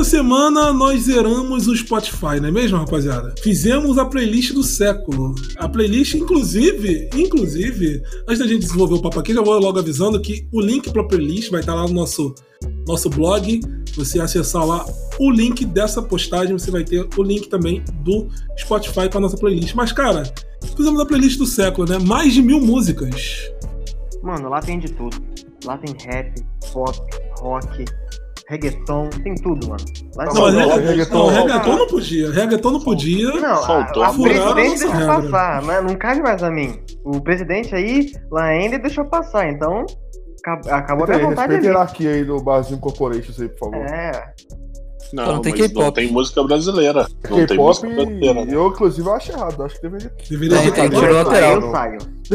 semana nós zeramos o Spotify, não é mesmo, rapaziada? Fizemos a playlist do século. A playlist, inclusive, antes da gente desenvolver o papo aqui, já vou logo avisando que o link pra playlist vai estar lá no nosso blog. Se você acessar lá o link dessa postagem, você vai ter o link também do Spotify com a nossa playlist. Mas, cara, fizemos a playlist do século, né? Mais de 1000 músicas. Mano, lá tem de tudo. Lá tem rap, pop, rock, reggaeton, tem tudo, mano. Lá reggaeton não podia. Reggaeton não podia. Não, a presidente deixou passar, mas não cabe mais a mim. O presidente aí, lá ainda deixou passar, então acabou a minha vontade ali. Respeita aqui aí do Barzinho Corporation aí, por favor. Não, tem K-pop. Não tem música brasileira. Não tem música brasileira. Eu, inclusive, acho errado. Acho que deveria ter. Eu saio.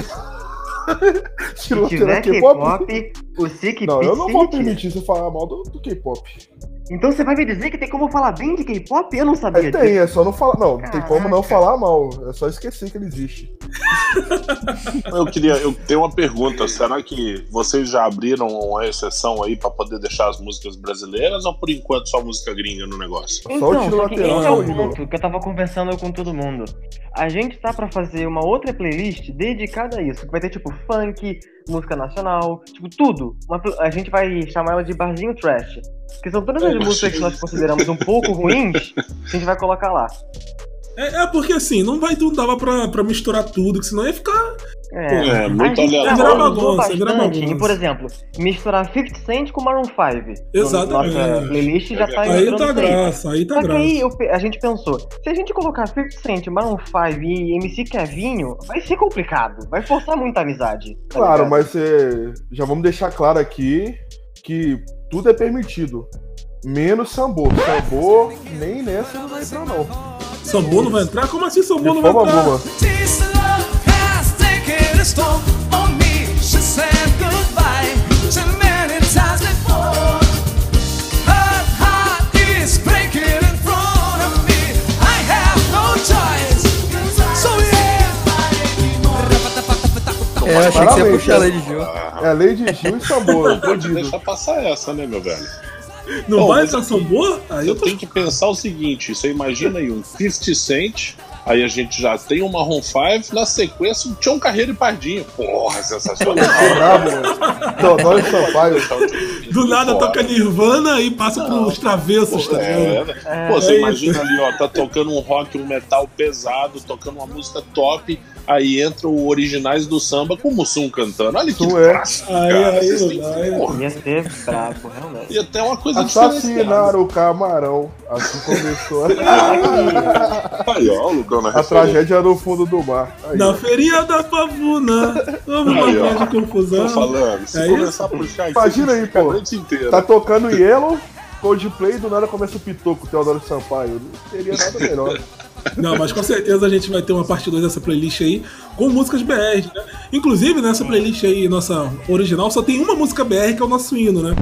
Se tiver K-pop, o SIC. Não, eu não vou permitir você falar mal do K-pop. Então você vai me dizer que tem como falar bem de K-pop? Eu não sabia disso. Tem, é só não falar. Não, tem como não falar mal. É só esquecer que ele existe. Eu tenho uma pergunta. Será que vocês já abriram uma exceção aí pra poder deixar as músicas brasileiras ou por enquanto só música gringa no negócio? Então, só que esse é o ponto que eu tava conversando com todo mundo. A gente tá pra fazer uma outra playlist dedicada a isso. Que vai ter tipo funk, música nacional, tipo tudo. A gente vai chamar ela de Barzinho Trash. Que são todas as músicas que nós consideramos um pouco ruins, a gente vai colocar lá. Porque assim, não dava pra misturar tudo, que senão ia ficar... muito aleatório. Virar bagunça. E, por exemplo, misturar 50 Cent com Maroon 5. Exatamente. Nossa playlist já tá aí tá graça, aí tá Só graça. que aí a gente pensou, se a gente colocar 50 Cent, Maroon 5 e MC Kevinho, vai ser complicado, vai forçar muita amizade. Claro, mas já vamos deixar claro aqui que tudo é permitido. Menos Sambô. Sambô nem nessa não vai entrar, não. Sambô não vai entrar? Como assim Sambô não vai entrar? Alguma. Eu achei que você ia puxar a Lady Gil. É Lady Gil e Sambô. Não pode deixar passar essa, né, meu velho? Não vai entrar Sambô? Aí eu tenho que pensar o seguinte: você imagina aí um 50 Cent, aí a gente já tem um Maroon 5, na sequência um Tião Carreiro e Pardinho. Porra, sensacional. Teodoro Sampaio. Do nada toca Nirvana e passa pros travessos, tá vendo? Você imagina ali, ó, tá tocando um rock, um metal pesado, tocando uma música top. Aí entra o Originais do Samba com o Mussum cantando. Olha que clássico, cara. Ia ser brabo, realmente. Ia ter uma coisa Assassinaram o camarão. Assim começou. Aí, ó, o Lucão na a tragédia no fundo do mar. Aí, na feirinha da Pavuna. Vamos uma grande confusão. Tô falando, se começar a puxar isso, imagina aí, pô. Tá tocando Yellow, Coldplay, do nada começa o Pitoco, Teodoro Sampaio. Não teria nada melhor. Não, mas com certeza a gente vai ter uma parte 2 dessa playlist aí com músicas BR, né? Inclusive, nessa playlist aí, nossa original, só tem uma música BR que é o nosso hino, né?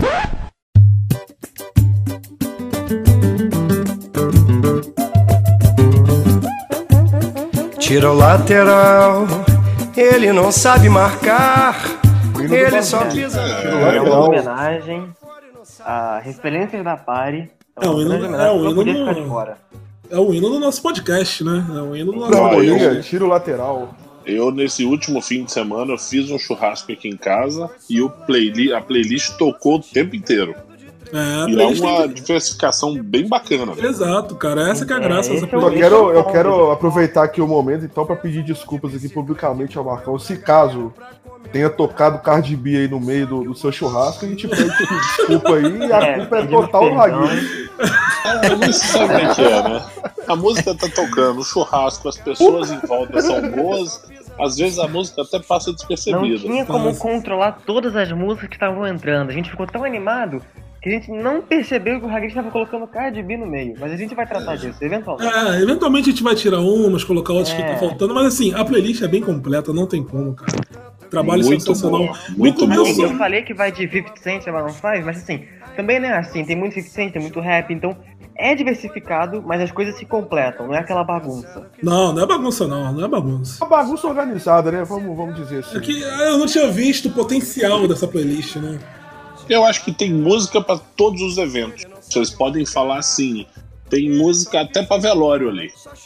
Tira o lateral, ele não sabe marcar, ele só pisa. É uma homenagem a referências da Pari. É um hino, não podia ficar de fora. É o hino do nosso podcast, né? É o hino do nosso podcast. Tira o lateral. Eu, nesse último fim de semana, eu fiz um churrasco aqui em casa e a playlist tocou o tempo inteiro. E é uma diversificação bem bacana. Exato, cara. Essa que é a graça dessa playlist. Eu quero aproveitar aqui o momento, então, para pedir desculpas aqui publicamente ao Marcão. Se caso tenha tocado Cardi B aí no meio do seu churrasco, a gente pede desculpa aí e a culpa é total do Raguinho. Mas sabe o que é, né? A música tá tocando, o churrasco, as pessoas em volta são boas, às vezes a música até passa despercebida. Não tinha como controlar todas as músicas que estavam entrando, a gente ficou tão animado que a gente não percebeu que o Raguinho estava colocando Cardi B no meio, mas a gente vai tratar disso, eventualmente. Eventualmente a gente vai tirar umas, colocar outras que tá faltando, mas assim, a playlist é bem completa, não tem como, cara. Trabalho muito sensacional. Bom, muito bom. Eu falei que vai de 50 Cent a Maroon 5, mas assim, também não é assim, tem muito 50 Cent, tem muito rap, então é diversificado, mas as coisas se completam, não é aquela bagunça. Não é bagunça não é bagunça. É uma bagunça organizada, né? Vamos dizer assim. É que eu não tinha visto o potencial dessa playlist, né? Eu acho que tem música pra todos os eventos. Vocês podem falar assim, tem música até pra velório ali.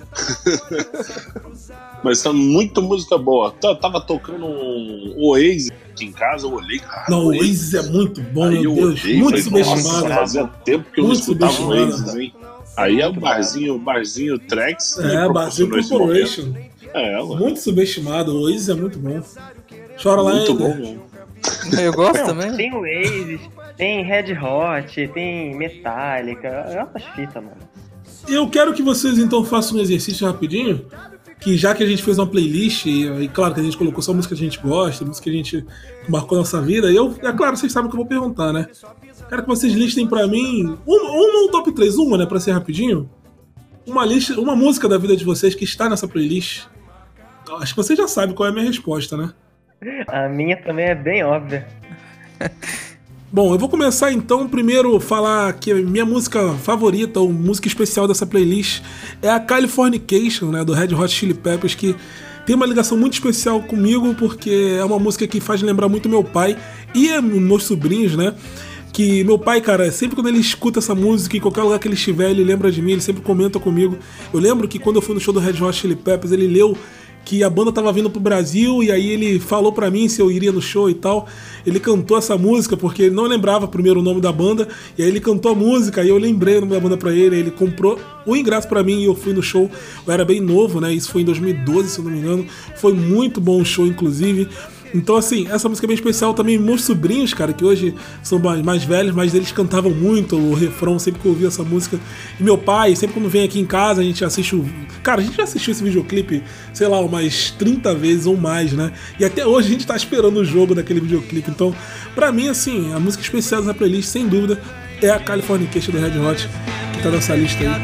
Mas tá muita música boa. Tava tocando um Oasis aqui em casa, eu olhei, cara. Não, o Oasis é muito bom, meu Deus. Muito subestimado. Fazia tempo que eu não escutava o Oasis, hein? Aí é o barzinho Trax. Barzinho Corporation. Muito subestimado, o Oasis é muito bom. Chora lá, muito bom, mano. Eu gosto também. Tem Oasis, tem Red Hot, tem Metallica, é umas fitas, mano. Eu quero que vocês então façam um exercício rapidinho, que já que a gente fez uma playlist, e claro que a gente colocou só música que a gente gosta, música que a gente marcou na nossa vida, é claro, vocês sabem o que eu vou perguntar, né? Quero que vocês listem pra mim um top 3, né, pra ser rapidinho, uma música da vida de vocês que está nessa playlist. Acho que vocês já sabem qual é a minha resposta, né? A minha também é bem óbvia. Bom, eu vou começar então primeiro falar que a minha música favorita, ou música especial dessa playlist, é a Californication, né, do Red Hot Chili Peppers, que tem uma ligação muito especial comigo, porque é uma música que faz lembrar muito meu pai e meus sobrinhos, né? Que meu pai, cara, sempre quando ele escuta essa música, em qualquer lugar que ele estiver, ele lembra de mim, ele sempre comenta comigo. Eu lembro que quando eu fui no show do Red Hot Chili Peppers, ele leu que a banda tava vindo pro Brasil, e aí ele falou pra mim se eu iria no show e tal. Ele cantou essa música, porque ele não lembrava primeiro o nome da banda, e aí ele cantou a música, e eu lembrei o nome da banda pra ele, aí ele comprou o ingresso pra mim, e eu fui no show. Eu era bem novo, né, isso foi em 2012, se eu não me engano. Foi muito bom o show, inclusive. Então, assim, essa música é bem especial também. Meus sobrinhos, cara, que hoje são mais velhos, mas eles cantavam muito o refrão sempre que eu ouvia essa música. E meu pai, sempre quando vem aqui em casa, a gente assiste o... Cara, a gente já assistiu esse videoclipe, sei lá, umas 30 vezes ou mais, né? E até hoje a gente tá esperando o jogo daquele videoclipe. Então, pra mim, assim, a música especial dessa playlist, sem dúvida, é a Californication do Red Hot, que tá nessa lista aí.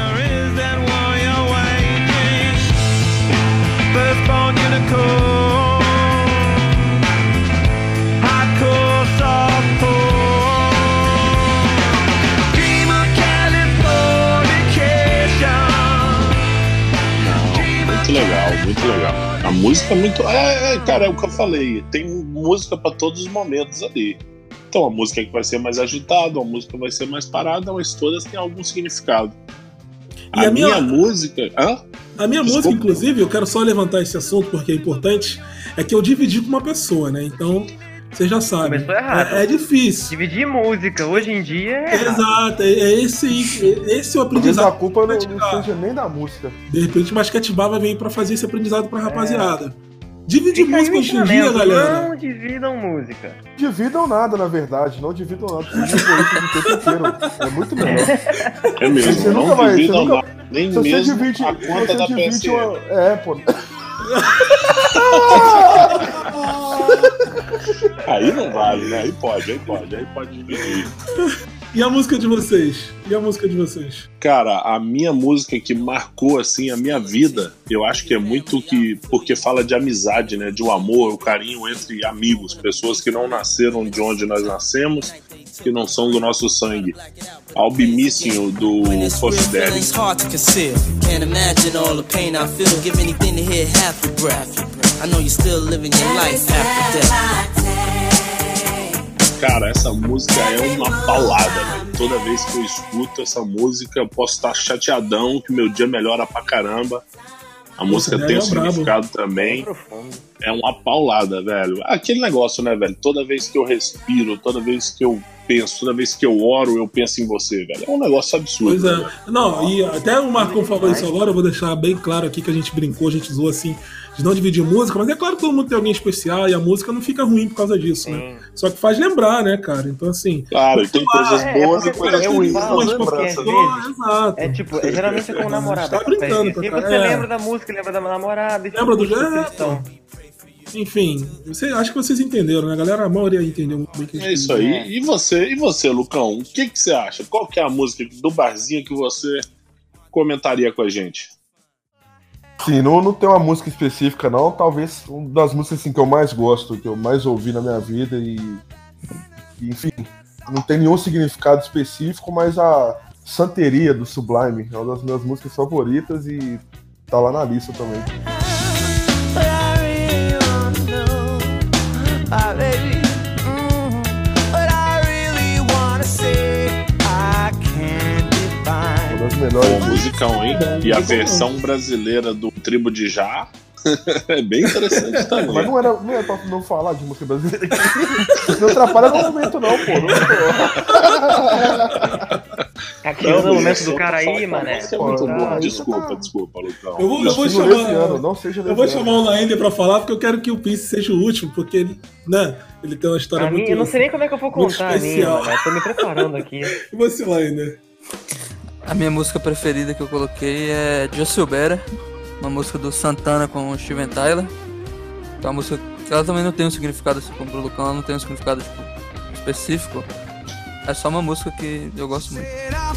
Muito legal. A música é muito... cara, é o que eu falei. Tem música pra todos os momentos ali. Então, a música que vai ser mais agitada, a música vai ser mais parada, mas todas têm algum significado. E a minha música... A minha música, inclusive, eu quero só levantar esse assunto porque é importante, é que eu dividi com uma pessoa, né? Então... Vocês já sabem. Começou errado. É difícil. Dividir música, hoje em dia é exato, é esse o aprendizado. Mas a culpa não seja nem da música. De repente, Masquetebal vem pra fazer esse aprendizado pra rapaziada. Dividir música hoje em dia, galera. Não dividam música. Dividam nada, na verdade. Não dividam nada. Dividam o tempo inteiro. É muito melhor. É mesmo. Você nunca vai. Nem se mesmo você divide, a conta da PSN. Pô. Aí não vale, né? Aí pode dividir. E a música de vocês? Cara, a minha música que marcou, assim, a minha vida, eu acho que é muito porque fala de amizade, né? De um amor, o carinho entre amigos, pessoas que não nasceram de onde nós nascemos, que não são do nosso sangue. Albimíssimo do Puff Daddy. Cara, essa música é uma paulada, né? Toda vez que eu escuto essa música, eu posso estar chateadão, que meu dia melhora pra caramba. A música tem um significado também. É uma paulada, velho. Aquele negócio, né, velho? Toda vez que eu respiro, toda vez que eu penso, toda vez que eu oro, eu penso em você, velho. É um negócio absurdo. Pois é. Velho. Não, e até o Marcão falou isso agora, eu vou deixar bem claro aqui que a gente brincou, a gente zoou assim, de não dividir música, mas é claro que todo mundo tem alguém especial e a música não fica ruim por causa disso, né? Só que faz lembrar, né, cara? Então, assim... Claro, tem coisas boas e coisas ruins. Exato. É tipo, geralmente é com o namorado. Tá brincando, e você lembra da música, lembra da namorada. Lembra do jeito? Enfim, acho que vocês entenderam, né? Galera, a maioria entendeu muito bem que a gente isso aí. E você, Lucão? O que você acha? Qual que é a música do barzinho que você comentaria com a gente? Sim, não tem uma música específica, não. Talvez uma das músicas assim, que eu mais gosto, que eu mais ouvi na minha vida e enfim, não tem nenhum significado específico, mas a Santeria do Sublime é uma das minhas músicas favoritas e tá lá na lista também. melhores. Bom musicão, hein? E a versão brasileira do Tribo de Já é bem interessante também. Mas não era pra não falar de música brasileira aqui. Não atrapalha no momento, não, pô. Tá tirando o momento do cara aí, mané. É muito bom. Desculpa, Lucão. Eu vou chamar o Laender pra falar, porque eu quero que o Pisse seja o último, porque ele, né, ele tem uma história muito... Eu não sei nem como é que eu vou contar a minha, mano. Tô me preparando aqui. E você, Laender? A minha música preferida que eu coloquei é Just Better, uma música do Santana com o Steven Tyler. É uma música que ela também não tem um significado, assim como o Lucão, ela não tem um significado específico. É só uma música que eu gosto muito.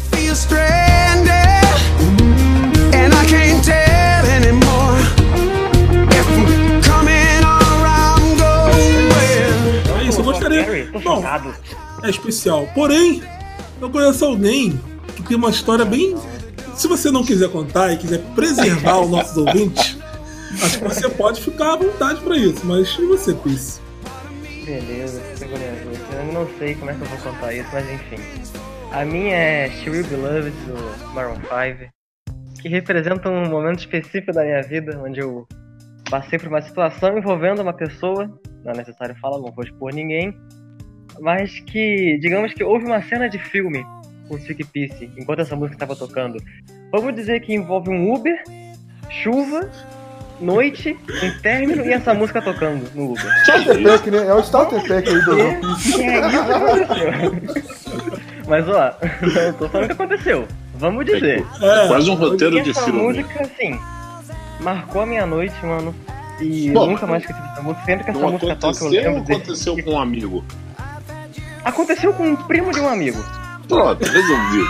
É isso, eu gostaria. Bom, é especial. Porém, eu conheço alguém que tem uma história bem... Se você não quiser contar e quiser preservar os nossos ouvintes, acho que você pode ficar à vontade pra isso. Mas e você, Pisse? Beleza, eu não sei como é que eu vou contar isso, mas enfim. A minha é She Will Be Loved, do Maroon 5, que representa um momento específico da minha vida, onde eu passei por uma situação envolvendo uma pessoa, não é necessário falar, não vou expor ninguém, mas que, digamos que houve uma cena de filme com o Sick Pisse, enquanto essa música estava tocando. Vamos dizer que envolve um Uber, chuva, noite, um término e essa música tocando no Uber. Starter Pack, né? É o Starter Pack aí do Pisse. É isso que aconteceu. Mas ó, não tô falando o que aconteceu. Vamos dizer. É quase um roteiro de filme. Essa música, assim, marcou a minha noite, mano. E eu nunca mais esqueci dessa música. Sempre que essa música toca, eu lembro dele. Aconteceu com um amigo? Aconteceu com um primo de um amigo. Pronto, resolvido.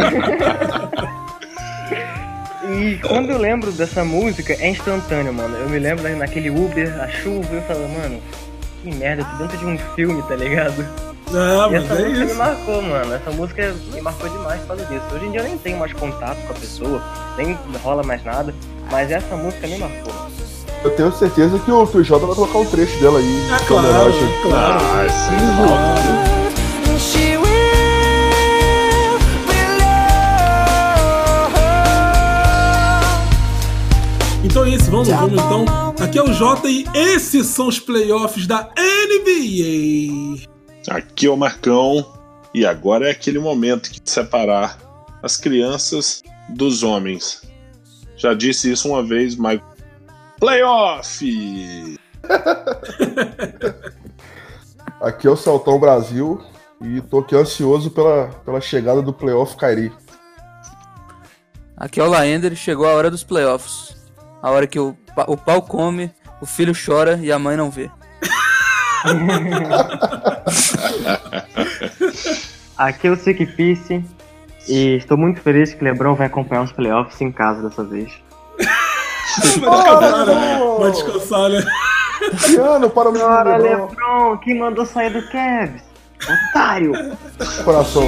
E quando eu lembro dessa música, é instantâneo, mano. Eu me lembro naquele Uber, a chuva, e eu falo, mano, que merda, eu tô dentro de um filme, tá ligado? Não, e essa mas música me marcou, mano. Essa música me marcou demais por causa disso. Hoje em dia eu nem tenho mais contato com a pessoa, nem rola mais nada, mas essa música me marcou. Eu tenho certeza que o Jota vai colocar um trecho dela aí. É claro, claro. Sim, Então é isso, vamos então. Aqui é o Jota e esses são os playoffs da NBA. Aqui é o Marcão e agora é aquele momento de separar as crianças dos homens. Já disse isso uma vez, mas playoff! Aqui é o Saltão Brasil e tô aqui ansioso pela chegada do playoff Kyrie. Aqui é o Laender e chegou a hora dos playoffs. A hora que o pau come, o filho chora e a mãe não vê. Aqui é o Sick Pisse e estou muito feliz que o LeBron vai acompanhar os playoffs em casa dessa vez. Vai descansar, né? Piano para o meu LeBron, quem mandou sair do Cavs? Otário! Coração.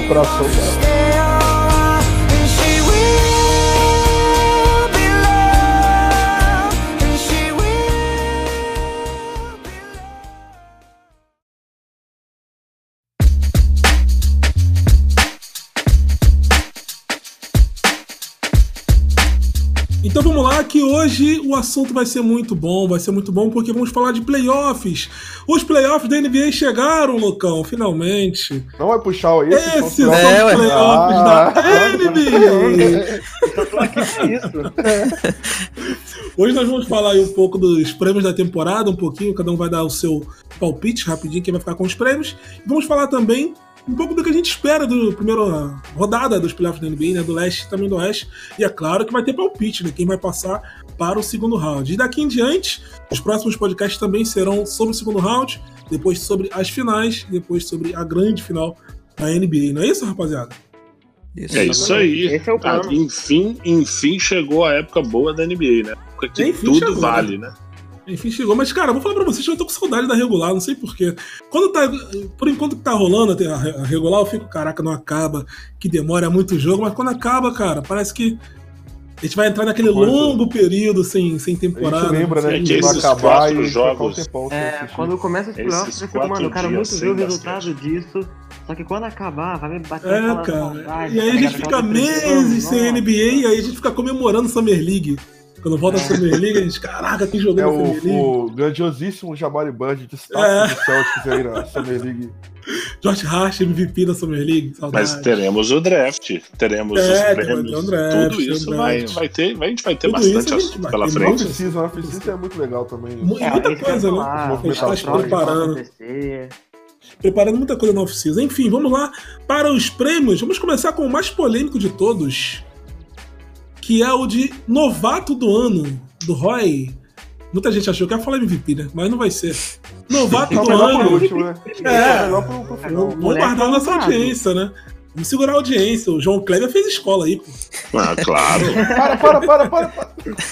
Então vamos lá, que hoje o assunto vai ser muito bom porque vamos falar de playoffs. Os playoffs da NBA chegaram, Lucão, finalmente. Não vai puxar esse? Esses são os playoffs da NBA. Eu tô aqui pra isso. Hoje nós vamos falar aí um pouco dos prêmios da temporada, um pouquinho, cada um vai dar o seu palpite rapidinho, quem vai ficar com os prêmios. Vamos falar também um pouco do que a gente espera da primeira rodada dos playoffs da NBA, né, do leste e também do oeste. E é claro que vai ter palpite, né, quem vai passar para o segundo round. E daqui em diante, os próximos podcasts também serão sobre o segundo round, depois sobre as finais, depois sobre a grande final da NBA. Não é isso, rapaziada? Isso. É isso aí. Esse é o plano. Enfim chegou a época boa da NBA, né? Porque que Enfim tudo chegou, vale, né? Enfim, chegou. Mas, cara, vou falar pra vocês que eu tô com saudade da regular, não sei porquê. Por enquanto que tá rolando a regular, eu fico, caraca, não acaba, que demora muito jogo, mas quando acaba, cara, parece que a gente vai entrar naquele longo período sem temporada. A gente lembra, né? É que Que vai esses acabar quatro e jogos- um tempão sem assistir. Quando começa os playoffs, eu fico, mano, eu quero muito ver o resultado disso Só que quando acabar, vai me bater aquela cara. saudade, E aí a tá gente ligado? fica Aquela meses sem nossa. NBA e aí a gente fica comemorando Summer League. Quando volta a Summer League, a gente, caraca, quem jogou É na Summer League? o grandiosíssimo Jabari Bird, destaque do Celtics aí na Summer League. Josh Hart, MVP da Summer League, saudade. Mas teremos o draft, teremos os vai prêmios, ter um draft, tudo isso tem um vai draft. ter, a gente vai ter Tudo isso bastante a gente assunto vai pela ter frente. muito. Off-season, a off-season é muito legal também. Muita isso que eu ia coisa, né? falar, A gente tá as trocas preparando. vão acontecer. Preparando muita coisa no off-season. Enfim, vamos lá para os prêmios. Vamos começar com o mais polêmico de todos, que é o de novato do ano, do Roy. Muita gente achou que ia falar MVP, né? Mas não vai ser. Novato Tá do melhor por ano. último, né? É. Melhor pro final. Vamos guardar nossa audiência, né? Vamos segurar a audiência. O João Kleber fez escola aí, pô. Ah, claro. Para.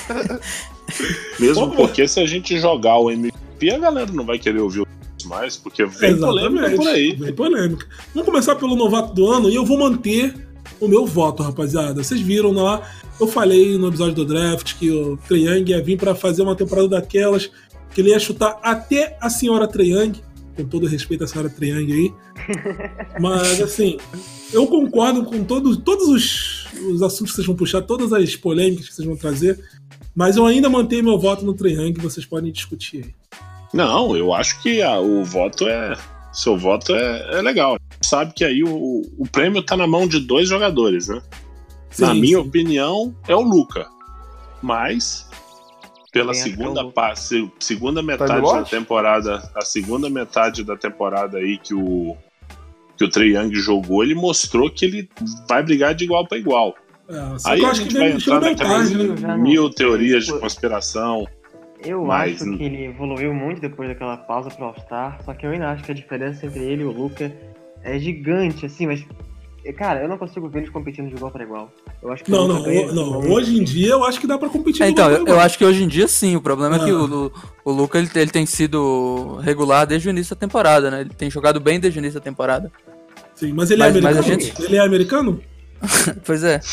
Mesmo porque se a gente jogar o MVP, a galera não vai querer ouvir mais, porque vem polêmica por aí. Vem polêmica. Vamos começar pelo novato do ano e eu vou manter o meu voto, rapaziada. Vocês viram lá, eu falei no episódio do draft que o Trae Young ia vir pra fazer uma temporada daquelas, que ele ia chutar até a senhora Trae Young, com todo respeito à senhora Trae Young aí. Mas, assim, eu concordo com todos os assuntos que vocês vão puxar, todas as polêmicas que vocês vão trazer, mas eu ainda mantenho meu voto no Trae Young, vocês podem discutir aí. Não, eu acho que o voto é. Seu voto é legal. Sabe que aí o prêmio tá na mão de 2 jogadores, né? Sim, Na minha sim. opinião, é o Luka. Mas, pela Também segunda metade Time da Lord? temporada, a segunda metade da temporada aí que o Trae Young jogou, ele mostrou que ele vai brigar de igual para igual. Só Aí que eu a acho gente que vai ele entrar chegou bem naquelas tarde, né? Já não- 1000 teorias de Tipo, conspiração. Eu Mas- acho que ele evoluiu muito depois daquela pausa pro All-Star, só que eu ainda acho que a diferença entre ele e o Luka é gigante, assim, mas. Cara, eu não consigo ver eles competindo de igual para igual. Eu acho que o Não, Luka ganha de não. longe. Hoje em dia eu acho que dá pra competir. Então, igual pra eu igual. acho que hoje em dia sim. O problema é que Ah. o Luka ele tem sido regular desde o início da temporada, né? Ele tem jogado bem desde o início da temporada. Sim, mas ele é Mas a americano? gente- Ele é americano? Pois é.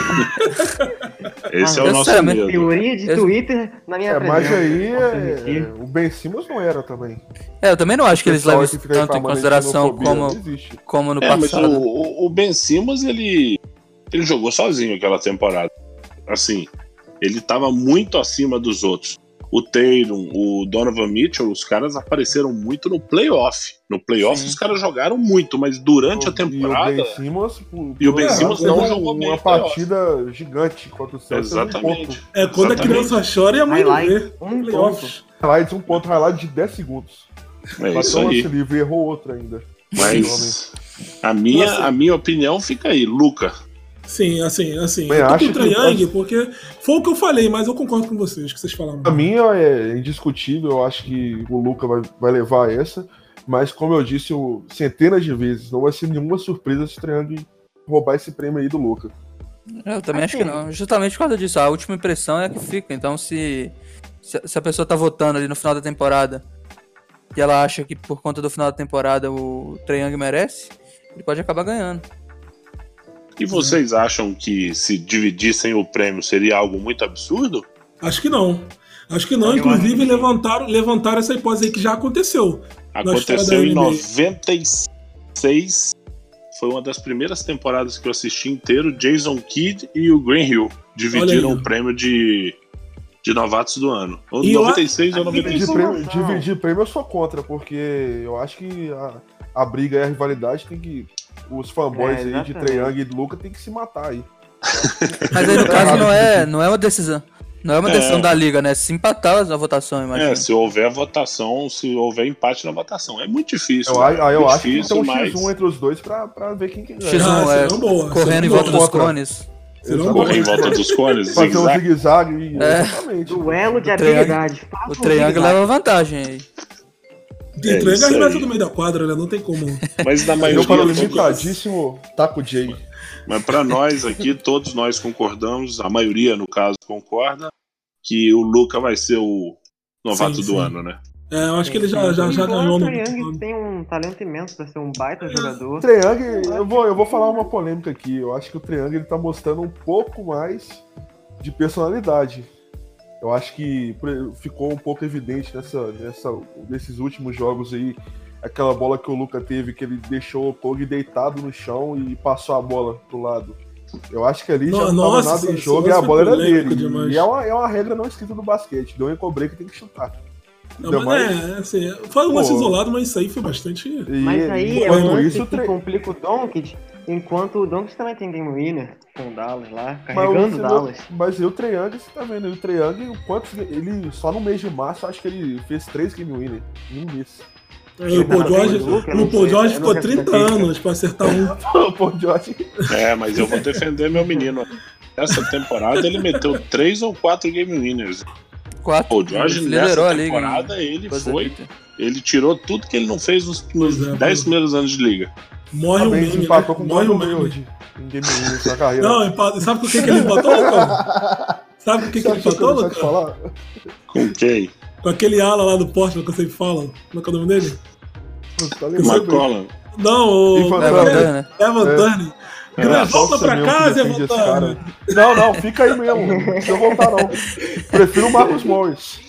Esse Ah, é o eu nosso sei, mas- medo. Teoria de Twitter na minha Mas presença. aí Posso admitir. o Ben Simmons não era também. Eu também não acho que eles Pessoal levam que isso fica tanto em reclamando de consideração xenofobia, não existe. como no Mas passado. o Ben Simmons, ele jogou sozinho aquela temporada. Assim, ele tava muito acima dos outros. O Tatum, o Donovan Mitchell, os caras apareceram muito no playoff. No playoff Sim. os caras jogaram muito, mas durante a E o temporada... Ben Simmons, E o Ben por Simmons exemplo, não teve jogou bem uma no playoff. partida gigante contra o Celtics. Exatamente. É quando Exatamente. a criança chora e a mãe não vê. Highlight, um Playoffs. Highlights, um ponto highlight de 10 segundos. É isso Bateu um aí. lance livre e errou outro ainda. Mas a minha opinião fica aí, Luka. Sim, assim. Bem, Eu tô acho com o Trae que- Young porque foi o que eu falei, mas eu concordo com vocês, que vocês falaram. Pra mim é indiscutível, eu acho que o Luka vai levar essa, mas como eu disse centenas de vezes, não vai ser nenhuma surpresa se o Triangle roubar esse prêmio aí do Luka. Eu também acho que não. Justamente por causa disso. A última impressão é a que fica. Então, se a pessoa tá votando ali no final da temporada e ela acha que por conta do final da temporada o Trae Young merece, ele pode acabar ganhando. E vocês acham que se dividissem o prêmio seria algo muito absurdo? Acho que não. Acho que não. Eu Inclusive, acho que- levantaram essa hipótese aí que já aconteceu. Na história Aconteceu da em NBA. 96. Foi uma das primeiras temporadas que eu assisti inteiro. Jason Kidd e o Green Hill dividiram Olha aí. o prêmio de novatos do ano. Ou E eu 96 ou aqui tem 95. Dividir prêmio eu sou contra, porque eu acho que a briga e a rivalidade tem que. Os fanboys aí de exatamente. Trae Young e do Luka tem que se matar aí. Mas aí no caso não é uma decisão. Não é uma decisão da liga, né? Se empatar a votação, imagina. Se houver votação, se houver empate na votação. É muito difícil. Eu, né? eu Muito acho que tem que ter um mas- X1 entre os dois pra ver quem ganha. X1 Ah, é serão boas, correndo serão em volta boas. dos cones. Serão Correr em boas. volta dos cones, Fazer um zigue-zague. zigue-zague. É. Exatamente. Duelo de O Trae Young- habilidade. O Trae Young leva vantagem aí. Tem Trae Young isso arremessa aí. do meio da quadra, né? Não tem como. Mas na Eu maioria para o dos limitadíssimo Taco J. Mas para nós aqui, todos nós concordamos, a maioria, no caso, concorda, que o Luka vai ser o novato Sim, do sim. ano, né? Eu acho que ele já ganhou O no. Trae Young tem um talento imenso pra ser um baita jogador. Trae Young, eu vou falar uma polêmica aqui. Eu acho que o Trae Young ele tá mostrando um pouco mais de personalidade. Eu acho que ficou um pouco evidente nesses últimos jogos aí aquela bola que o Luka teve, que ele deixou o Kog deitado no chão e passou a bola pro lado. Eu acho que ali já não tava nada em jogo e a bola era dele. E é uma regra não escrita do basquete. Deu um break, tem que chutar. Não, mas assim, foi um lance isolado, mas isso aí foi bastante. Mas aí é um lance que complica o Doncic, enquanto o Doncic também tem game winner com o Dallas lá, carregando o Dallas. Mas e o Trae Young, você tá vendo? O Trae Young, ele só no mês de março, acho que ele fez 3 game winner em um mês. O Paul George ficou 30 anos pra acertar um. O Paul George. Mas eu vou defender meu menino. Essa temporada ele meteu 3 ou 4 game winners. 4. O George nessa temporada ele tirou tudo que ele não fez nos 10 primeiros anos de liga. Morre o meme, empatou com o hoje em game winner na carreira. Não, sabe com o que ele empatou, cara? Sabe com o que ele empatou, Lucas? Com quem? Com aquele ala lá do Portland que eu sempre falo. Como é que é o nome dele? McCollum. Não, o Evan Turner. Volta pra casa, Evan Turner. Não, fica aí mesmo. Não precisa voltar, não. Prefiro o Marcus Morris.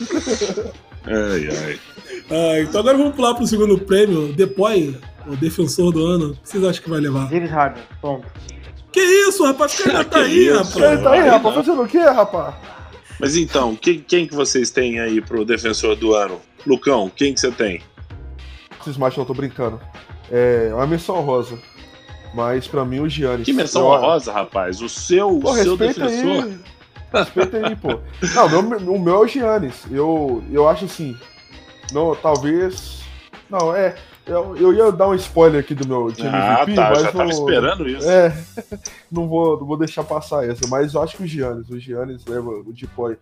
Então agora vamos pular pro segundo prêmio. Depois, o defensor do ano. O que vocês acham que vai levar? James Harden, ponto. Que isso, rapaz? O cara tá aí, rapaz. O cara tá aí, rapaz. Fazendo o quê, rapaz? Mas então, quem que vocês têm aí pro defensor do ano? Lucão, quem que você tem? Esses machos, eu tô brincando. É uma menção rosa. Mas pra mim o Giannis. Que menção rosa, rapaz? O seu defensor. Aí. Respeita aí, pô. Não, o meu é o Giannis. Eu acho assim. Não, talvez. Não, eu ia dar um spoiler aqui do meu time MVP, mas já tava esperando isso. Não vou deixar passar essa, mas eu acho que o Giannis leva o Depoy.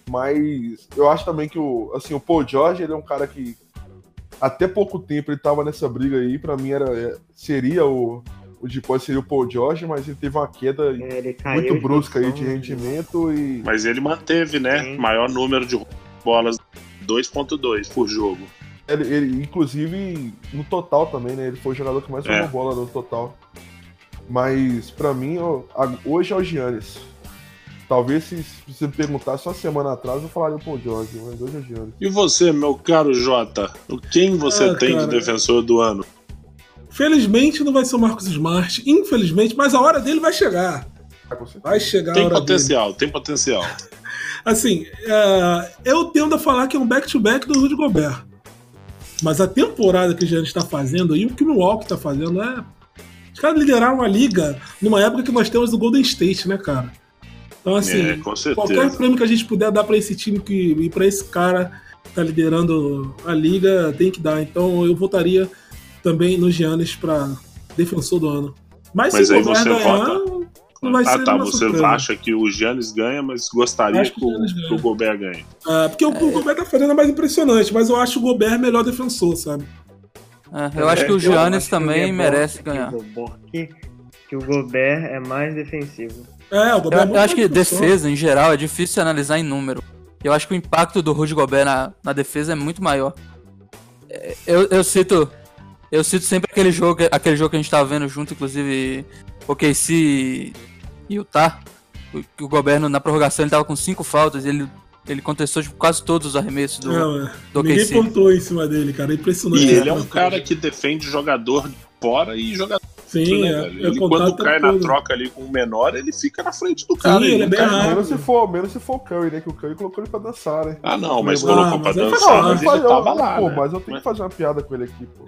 Mas eu acho também que o Paul George, ele é um cara que até pouco tempo ele tava nessa briga aí, pra mim seria o Depoy seria o Paul George, mas ele teve uma queda muito brusca aí de rendimento e... Mas ele manteve, né? Sim. Maior número de bolas, 2.2 por jogo. Ele, inclusive, no total também, né? Ele foi o jogador que mais jogou bola no total. Mas, pra mim, hoje é o Giannis. Talvez, se você me perguntasse só semana atrás, eu falaria o Paul George, mas hoje é o Giannis. E você, meu caro Jota? Quem você tem de defensor do ano? Felizmente não vai ser o Marcus Smart, infelizmente, mas a hora dele vai chegar. Vai chegar a hora dele. Tem potencial. Assim, eu tendo a falar que é um back-to-back do Rudy Gobert. Mas a temporada que o Giannis está fazendo e o que o Milwaukee está fazendo os caras lideraram a liga numa época que nós temos o Golden State, né, cara? Então, assim, qualquer prêmio que a gente puder dar para esse time e para esse cara que tá liderando a liga, tem que dar. Então, eu votaria também no Giannis para defensor do ano. Mas se aí o Gobert ganhar, não vai ser uma você surpresa. acha que o Giannis ganha, mas gostaria que o Gobert ganhe. Porque o Gobert tá fazendo mais impressionante, mas eu acho o Gobert melhor defensor, sabe? Eu acho que o Giannis também merece ganhar. Que o Gobert é mais defensivo. O Gobert eu acho que defesa, em geral, é difícil analisar em número. Eu acho que o impacto do Rudy Gobert na defesa é muito maior. Eu cito sempre aquele jogo que a gente tava vendo junto, inclusive OKC e Utah. O Gobert na prorrogação ele tava com 5 faltas e ele contestou quase todos os arremessos do OKC. Ninguém pontuou em cima dele, cara. É impressionante. E ele é um cara que defende jogador de fora e jogador. Sim, ele quando cai na troca ali com o menor, ele fica na frente do cara. Sim, ele é bem rápido. Menos se for o Curry, né? Que o Curry colocou ele pra dançar, né? Mas colocou pra dançar, mas ele tava lá, pô, né? mas eu tenho que fazer uma piada com ele aqui, pô.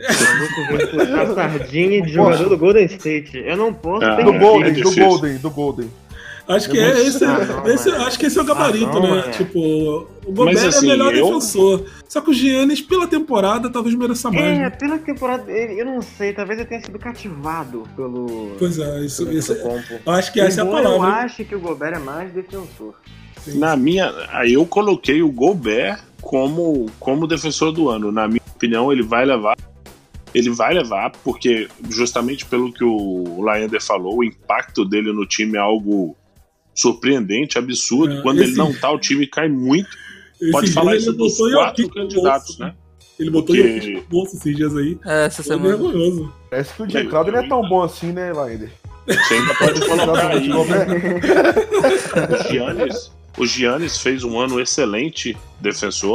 A sardinha de jogador do Golden State. Eu não posso. Do Golden. Acho que acho que esse é o gabarito, né? Tipo, o Gobert é o melhor defensor. Só que o Giannis, pela temporada, talvez mereça mais. Né? Pela temporada, eu não sei, talvez eu tenha sido cativado pelo. Pois é, isso eu acho que essa é a palavra. Eu acho que o Gobert é mais defensor. Sim. Aí eu coloquei o Gobert como defensor do ano. Na minha opinião, ele vai levar. Ele vai levar, porque justamente pelo que o Laender falou, o impacto dele no time é algo surpreendente, absurdo. Quando ele não tá, o time cai muito. Pode falar isso dos 4 candidatos, né? Ele botou no bolso esses dias aí. Essa semana. Vergonhoso. Parece que o Jay Crowder não é tão bom assim, né, Laender? Você ainda pode colocar aí. O Giannis fez um ano excelente defensor.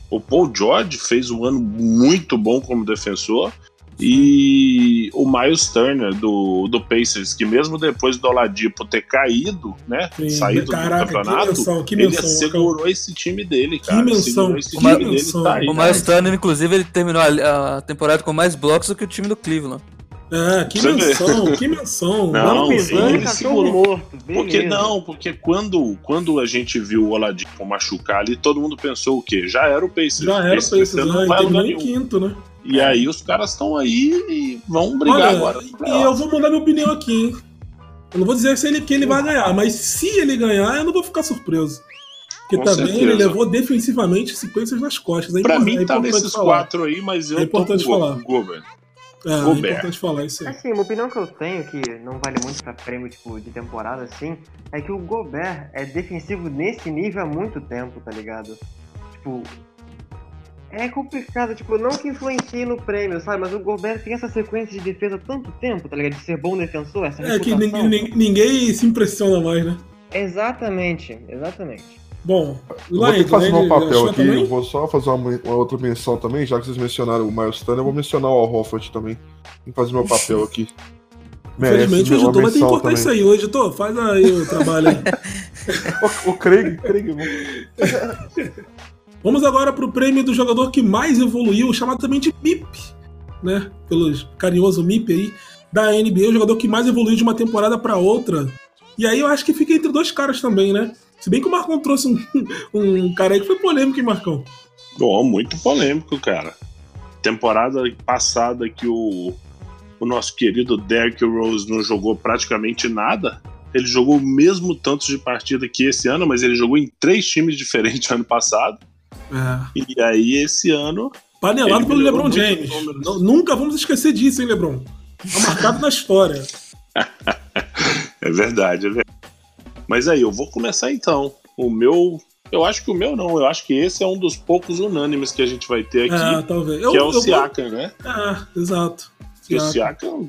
O Paul George fez um ano muito bom como defensor. E o Miles Turner do Pacers, que mesmo depois do Oladipo ter caído, né? Sim, saído caraca, do campeonato, que ele menção, segurou esse time dele, cara. Que menção, Tá aí, o Miles Turner, inclusive, ele terminou a temporada com mais blocos do que o time do Cleveland. Que menção. Não, pisando cachorro morto. Porque quando a gente viu o Oladipo machucar ali, todo mundo pensou o quê? Já era o Pacers. Já era o Pacers, não vai terminou lugar em quinto, né? E aí os caras estão aí e vão brigar agora. E eu vou mudar minha opinião aqui, hein? Eu não vou dizer que ele vai ganhar, mas se ele ganhar, eu não vou ficar surpreso. Porque Com também certeza. ele levou defensivamente esse Pacers nas costas. Pra mim tá nesses quatro aí, mas eu tô com o Gobert. É importante falar isso aí. Assim, uma opinião que eu tenho, que não vale muito pra prêmio tipo, de temporada, assim, é que o Gobert é defensivo nesse nível há muito tempo, tá ligado? Tipo, é complicado, tipo, não que influencie no prêmio, sabe? Mas o Gobert tem essa sequência de defesa há tanto tempo, tá ligado? De ser bom defensor, essa reputação. Que ninguém se impressiona mais, né? Exatamente. Bom, eu vou ter que fazer meu papel aqui, eu vou só fazer uma outra menção também, já que vocês mencionaram o Miles Turner, eu vou mencionar o Al Horford também. Tem que fazer meu papel aqui. Infelizmente o editor vai ter que cortar isso aí. O editor, faz aí o trabalho aí. O Craig. Vamos agora pro prêmio do jogador que mais evoluiu, chamado também de MIP, né? Pelo carinhoso MIP aí, da NBA, o jogador que mais evoluiu de uma temporada pra outra. E aí eu acho que fica entre dois caras também, né? Se bem que o Marcão trouxe um cara aí que foi polêmico, hein, Marcão? Bom, muito polêmico, cara. Temporada passada que o nosso querido Derrick Rose não jogou praticamente nada. Ele jogou o mesmo tanto de partida que esse ano, mas ele jogou em 3 times diferentes ano passado. E aí esse ano... Panelado pelo LeBron James. Nunca vamos esquecer disso, hein, LeBron? Tá marcado na história. É verdade. Mas aí, eu vou começar então. O meu... Eu acho que o meu não. Eu acho que esse é um dos poucos unânimes que a gente vai ter aqui. Talvez. Que é o Siakam, né? Exato. O Siakam,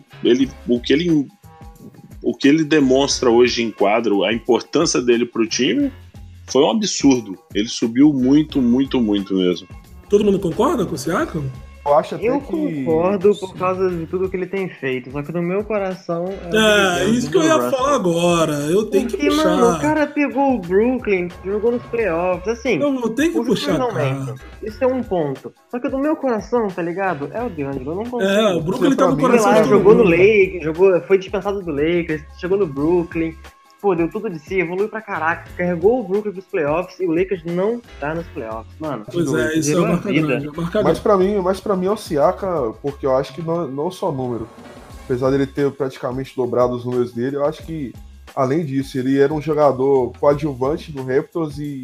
o que ele demonstra hoje em quadro, a importância dele pro time, foi um absurdo. Ele subiu muito, muito, muito mesmo. Todo mundo concorda com o Siakam? Eu concordo por causa de tudo que ele tem feito, só que no meu coração... isso que eu ia falar agora, eu tenho que puxar. Mano, o cara pegou o Brooklyn, jogou nos playoffs, assim... Eu tenho que puxar, cara. Isso é um ponto. Só que no meu coração, tá ligado? É o DeAngelo, eu não consigo. O Brooklyn tá no coração. Ele jogou no Lakers, foi dispensado do Lakers, chegou no Brooklyn... Pô, deu tudo de si, evoluiu pra caraca, carregou o Brooklyn pros playoffs e o Lakers não tá nos playoffs, mano. Pois isso é uma marca grande. Mas pra mim é o Siakam, porque eu acho que não só número. Apesar dele ter praticamente dobrado os números dele, eu acho que, além disso, ele era um jogador coadjuvante do Raptors e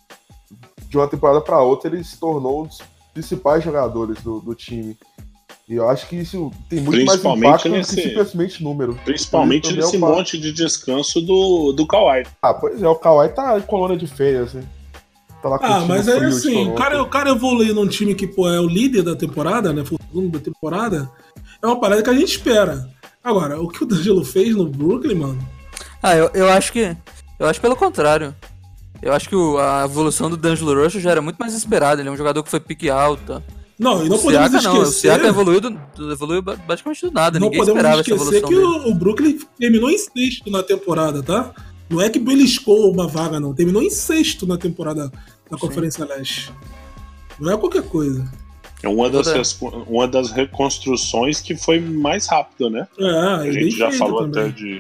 de uma temporada pra outra ele se tornou um dos principais jogadores do time. E eu acho que isso tem muito mais impacto do que simplesmente número. Principalmente nesse monte de descanso do Kawhi. Pois é, o Kawhi tá em colônia de férias, né? Tá lá mas aí assim, o cara evoluir num time que é o líder da temporada, né? Foi o segundo da temporada, é uma parada que a gente espera. Agora, o que o D'Angelo fez no Brooklyn, mano... Eu acho pelo contrário. Eu acho que a evolução do D'Angelo Russell já era muito mais esperada. Ele é um jogador que foi pique alta. Não, e não podemos esquecer... O Siakam evoluiu basicamente do nada. Ninguém esperava essa evolução dele. Não podemos esquecer que o Brooklyn terminou em 6º na temporada, tá? Não é que beliscou uma vaga, não. Terminou em 6º na temporada da Conferência Leste. Não é qualquer coisa. É uma das reconstruções que foi mais rápida, né? A gente já falou também. Até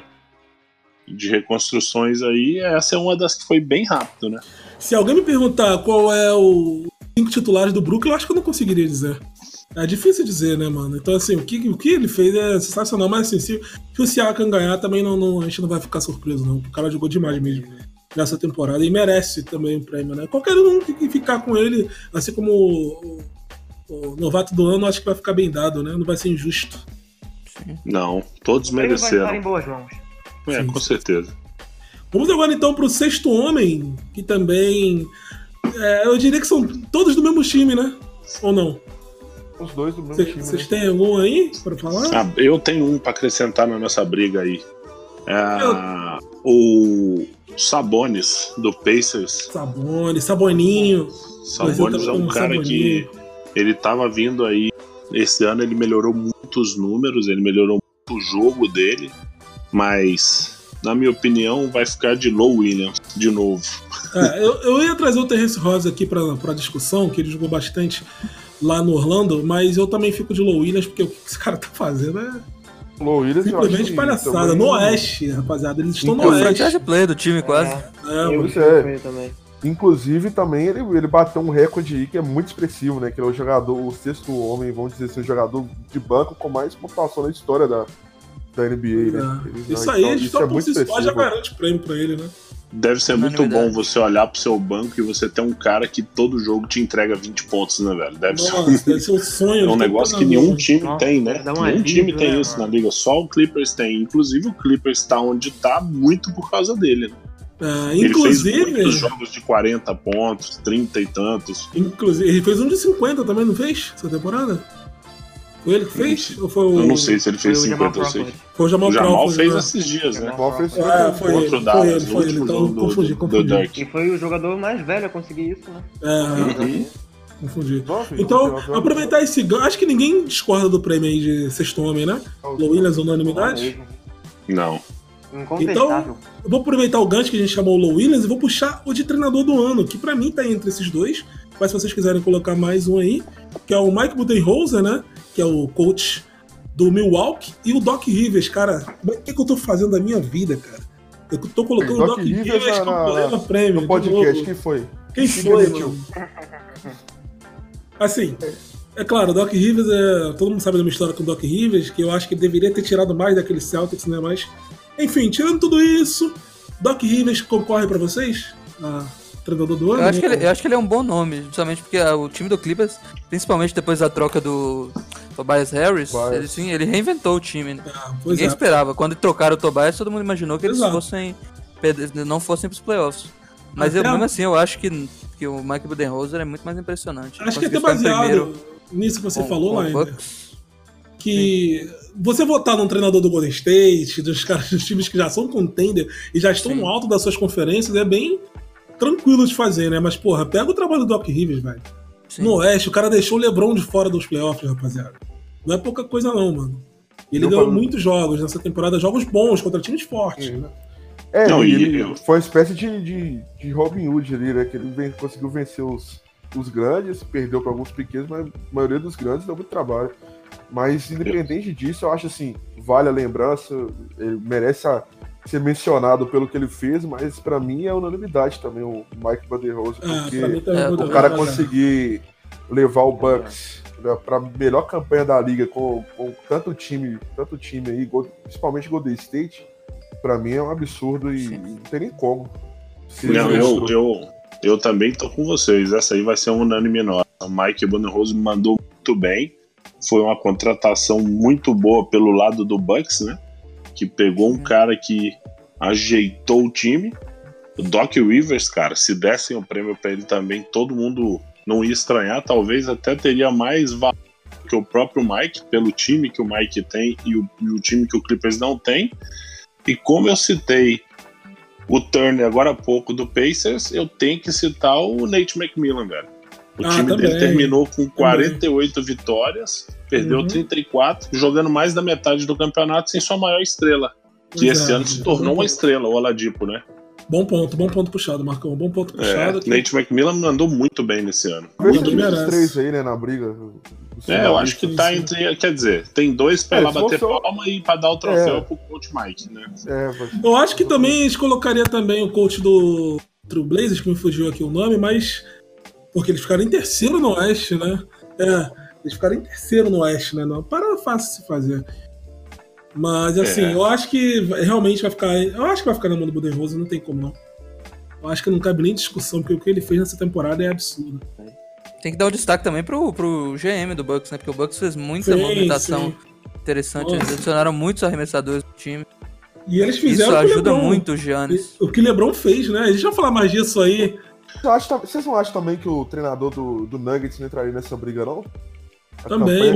de reconstruções aí. Essa é uma das que foi bem rápido, né? Se alguém me perguntar qual é o 5 titulares do Brooklyn, eu acho que eu não conseguiria dizer. É difícil dizer, né, mano? Então, assim, o que ele fez é sensacional, mas assim, se o Siakam ganhar, também a gente não vai ficar surpreso, não. O cara jogou demais mesmo nessa temporada e merece também o prêmio, né? Qualquer um que ficar com ele, assim como o novato do ano, acho que vai ficar bem dado, né? Não vai ser injusto. Não, todos mereceram. Ele vai estar em boas mãos. Sim. Com certeza. Vamos agora então pro 6º homem, que também... eu diria que são todos do mesmo time, né? Ou não? Os dois do mesmo time. Vocês têm algum aí pra falar? Eu tenho um pra acrescentar na nossa briga aí. O Sabonis, do Pacers. Saboninho. Sabonis é um cara que ele tava vindo aí. Esse ano ele melhorou muito os números, ele melhorou muito o jogo dele, mas, na minha opinião, vai ficar de Lou Williams de novo. Eu ia trazer o Terrence Ross aqui pra discussão, que ele jogou bastante lá no Orlando, mas eu também fico de Lou Williams, porque o que esse cara tá fazendo é simplesmente palhaçada. também... No Oeste, rapaziada, eles estão no É o Oeste. franchise player do time, quase. Também. Inclusive, também ele bateu um recorde aí que é muito expressivo, né? Que ele é o sexto homem, vamos dizer assim, o jogador de banco com mais pontuação na história da NBA, né? Isso aí, só por si só já garante prêmio pra ele, né? Deve ser muito bom você olhar pro seu banco e você ter um cara que todo jogo te entrega 20 pontos, né, velho? Deve ser um sonho. É um negócio que nenhum time tem, né? Nenhum time tem né, isso na liga, só o Clippers tem. Inclusive o Clippers tá onde tá muito por causa dele, né? Inclusive, ele fez muitos jogos de 40 pontos, 30 e tantos. Inclusive, ele fez um de 50 também, não fez? Essa temporada? Foi ele que fez? Ou foi o... Eu não sei se ele fez 50 ou 6. Foi o Jamal Crawford, fez né? esses dias, né? Foi outro Dallas, o último do Dirk. E foi o jogador mais velho a conseguir isso, né? Confundi. Então, aproveitar esse gancho. Acho que ninguém discorda do prêmio aí de sexto homem, né? Lou Williams, unanimidade? Não. Então, eu vou aproveitar o gancho que a gente chamou o Lou Williams e vou puxar o de treinador do ano, que pra mim tá entre esses dois. Mas se vocês quiserem colocar mais um aí, que é o Mike Budenholzer, né? Que é o coach do Milwaukee, e o Doc Rivers, cara. O que eu tô fazendo da minha vida, cara? Eu tô colocando o Doc Rivers como prêmio. No podcast, quem foi? Quem foi, mano? Assim, é claro, o Doc Rivers todo mundo sabe da minha história com o Doc Rivers, que eu acho que ele deveria ter tirado mais daquele Celtics, né? Mas, enfim, tirando tudo isso, Doc Rivers concorre pra vocês? Treinador do ano? Eu acho que ele é um bom nome, justamente porque o time do Clippers, principalmente depois da troca do Tobias Harris, ele reinventou o time. Né? Ninguém esperava. Quando trocaram o Tobias, todo mundo imaginou que eles não fossem pros playoffs. Mas mesmo assim, eu acho que o Mike Budenholzer é muito mais impressionante. Acho que é até baseado nisso que você falou, Lander. Que você votar num treinador do Golden State, dos times que já são contender e já estão no alto das suas conferências, é bem tranquilo de fazer, né? Mas, porra, pega o trabalho do Doc Rivers, velho. No Oeste, o cara deixou o LeBron de fora dos playoffs, rapaziada. Não é pouca coisa não, mano. Ele ganhou muitos jogos nessa temporada, jogos bons contra times fortes, né? Foi uma espécie de Robin Hood ali, né? Que ele conseguiu vencer os grandes, perdeu para alguns pequenos, mas a maioria dos grandes deu muito trabalho. Mas, independente disso, eu acho assim, vale a lembrança, ele merece ser mencionado pelo que ele fez, mas pra mim é unanimidade também o Mike Budenholzer, porque o cara conseguir levar o Bucks pra melhor campanha da liga com tanto time aí, principalmente Golden State, pra mim é um absurdo e não tem nem como. Eu também tô com vocês, essa aí vai ser uma unânime nota. O Mike Budenholzer mandou muito bem, foi uma contratação muito boa pelo lado do Bucks, né? Que pegou um cara que ajeitou o time. O Doc Rivers, cara, se dessem o prêmio pra ele também, todo mundo não ia estranhar, talvez até teria mais valor que o próprio Mike, pelo time que o Mike tem e o time que o Clippers não tem. E como eu citei o Turner agora há pouco do Pacers, eu tenho que citar o Nate McMillan, velho. O time dele terminou com 48 vitórias, perdeu 34, jogando mais da metade do campeonato sem sua maior estrela, que esse ano se tornou uma estrela, o Oladipo, né? Bom ponto puxado, Marcão. Bom ponto puxado. Nate McMillan mandou muito bem nesse ano. Os três aí, né, na briga. Eu acho que tá entre. Quer dizer, tem dois pra lá bater palma e pra dar o troféu pro coach Mike, né? Eu acho que também a gente colocaria também o coach do Trail Blazers, que me fugiu aqui o nome, mas. Porque eles ficaram em terceiro no Oeste, né? Eles ficaram em terceiro no Oeste, né? Não, para fácil de se fazer. Mas, assim, eu acho que realmente vai ficar. Eu acho que vai ficar na mão do Budenholzer, não tem como não. Eu acho que não cabe nem discussão, porque o que ele fez nessa temporada é absurdo. Tem que dar o destaque também pro GM do Bucks, né? Porque o Bucks fez muita movimentação interessante. Eles adicionaram muitos arremessadores do time. E eles fizeram. Isso ajuda muito o Giannis. O que o LeBron fez, né? A gente vai falar mais disso aí. Vocês não acham também que o treinador do Nuggets não entraria nessa briga, não? Também,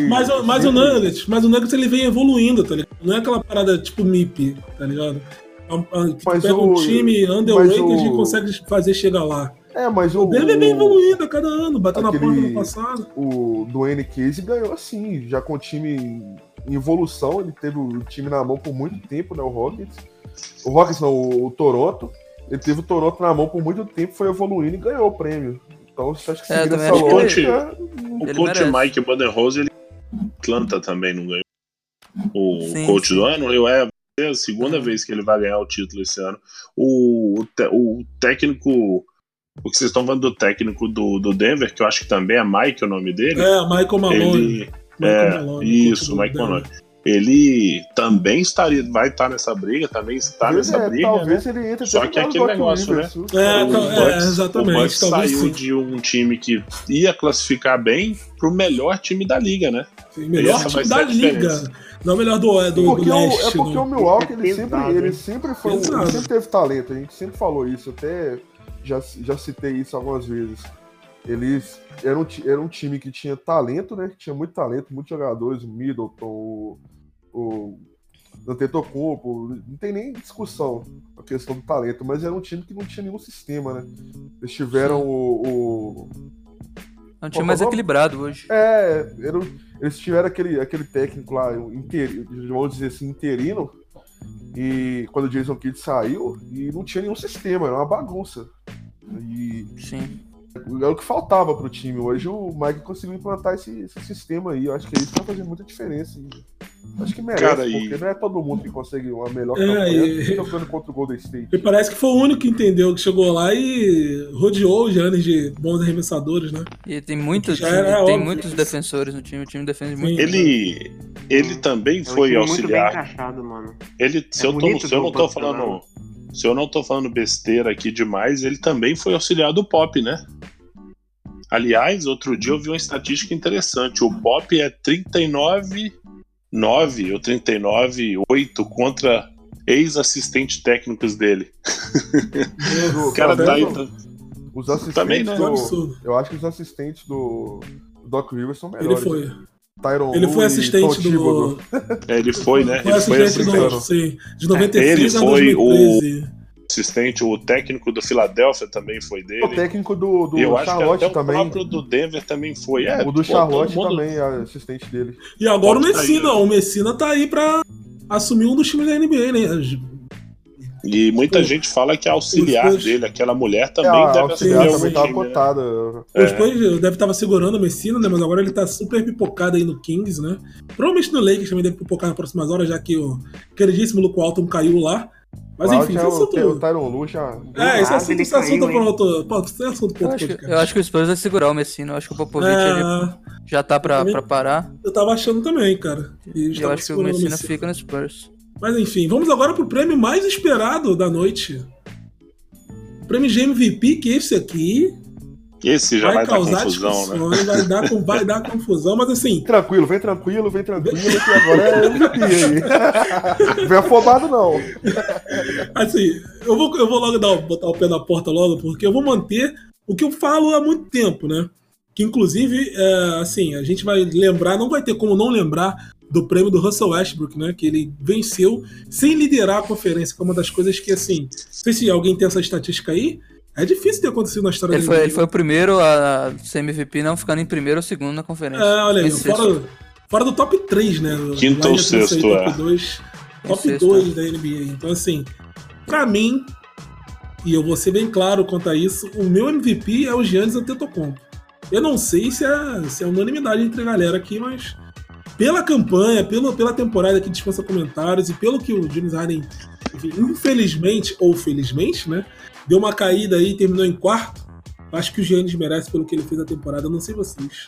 mas o Nuggets ele vem evoluindo, tá ligado? Não é aquela parada tipo MIP, tá ligado? Pega um time underrated e consegue fazer chegar lá. Mas o Denver vem evoluindo a cada ano, bateu na porta no passado. O Dwayne Casey ganhou assim, já com o time em evolução, ele teve o time na mão por muito tempo, né? O Rockets não, o Toronto. Ele teve o Toronto na mão por muito tempo, foi evoluindo e ganhou o prêmio. Então, você acha que seguir essa lógica... O coach Mike Budenholzer, ele Atlanta também não ganhou o coach do ano. É a segunda vez que ele vai ganhar o título esse ano. O técnico... O que vocês estão falando do técnico do Denver, que eu acho que também é Mike o nome dele. Michael Malone. Isso, Mike Malone. Ele também vai estar nessa briga, também está nessa briga. Talvez né? ele entre. Só que é aquele negócio, né? Exatamente. O Bucks saiu de um time que ia classificar bem pro melhor time da liga, né? Sim, melhor time da liga. Não o melhor do leste. É porque o Milwaukee, ele sempre teve talento. A gente sempre falou isso, até já citei isso algumas vezes. Eles eram um time que tinha talento, né? Que tinha muito talento, muitos jogadores, o Middleton, o Antetokounmpo, não tem nem discussão a questão do talento, mas era um time que não tinha nenhum sistema, né? Eles tiveram é um time mais equilibrado hoje. Eles tiveram aquele técnico lá, vamos dizer assim, interino, e quando o Jason Kidd saiu, e não tinha nenhum sistema, era uma bagunça. Sim. É o que faltava pro time. Hoje o Mike conseguiu implantar esse sistema aí. Eu acho que isso vai fazer muita diferença. Acho que merece, porque não é todo mundo que consegue uma melhor campanha jogando contra o Golden State. E parece que foi o único que entendeu, que chegou lá e rodeou o Giannis de bons arremessadores, né? E tem muitos defensores no time. O time defende muito. Ele também foi auxiliar. Muito bem encaixado, mano. Se eu não tô falando besteira aqui demais, ele também foi auxiliar do Pop, né? Aliás, outro dia eu vi uma estatística interessante. O Pop é 39-9 ou 39-8 contra ex-assistentes técnicos dele. O cara tá aí. Os assistentes também, né? Eu acho que os assistentes do Doc Rivers são melhores. Ele foi. Ele foi assistente do... Ele foi, né? Ele foi assistente de 96 a 2013. O técnico do Philadelphia também foi dele. O técnico do Charlotte também. O próprio do Denver também foi. O do Charlotte também é assistente dele. E agora o Messina tá aí pra assumir um dos times da NBA, né? E muita gente fala que a auxiliar dele, aquela mulher, também deve auxiliar assumir também tava time, cotada. Depois deve estar segurando o Messina, né? Mas agora ele tá super pipocado aí no Kings, né? Provavelmente no Lakers também deve pipocar nas próximas horas, já que o queridíssimo Luke Walton caiu lá. Mas enfim, o Tyronn Lue já... esse assunto para outro podcast. Eu acho que o Spurs vai segurar o Messina. Eu acho que o Popovich ele já tá pra parar. Eu tava achando também, cara. Eu acho que o Messina fica no Spurs. Mas enfim, vamos agora pro prêmio mais esperado da noite. O prêmio de MVP, que esse aqui... Esse já vai dar confusão, né? Vai dar confusão, mas assim... Vem tranquilo, que agora é MVP aí. Vem afobado, não. Assim, eu vou logo botar o pé na porta logo, porque eu vou manter o que eu falo há muito tempo, né? Que inclusive, assim, a gente vai lembrar, não vai ter como não lembrar do prêmio do Russell Westbrook, né? Que ele venceu sem liderar a conferência, que é uma das coisas que, assim... Não sei se alguém tem essa estatística aí. É difícil ter acontecido na história dele. Ele foi o primeiro a ser MVP, não ficando em primeiro ou segundo na conferência. Olha aí, fora do top 3, né? Quinto ou sexto, top 2 da NBA. Então, assim, pra mim, e eu vou ser bem claro quanto a isso, o meu MVP é o Giannis Antetokounmpo. Eu não sei se é unanimidade entre a galera aqui, mas pela campanha, pela temporada que dispensa comentários e pelo que o James Harden, enfim, infelizmente ou felizmente, né? Deu uma caída aí e terminou em quarto. Acho que o Giannis merece pelo que ele fez na temporada. Não sei vocês.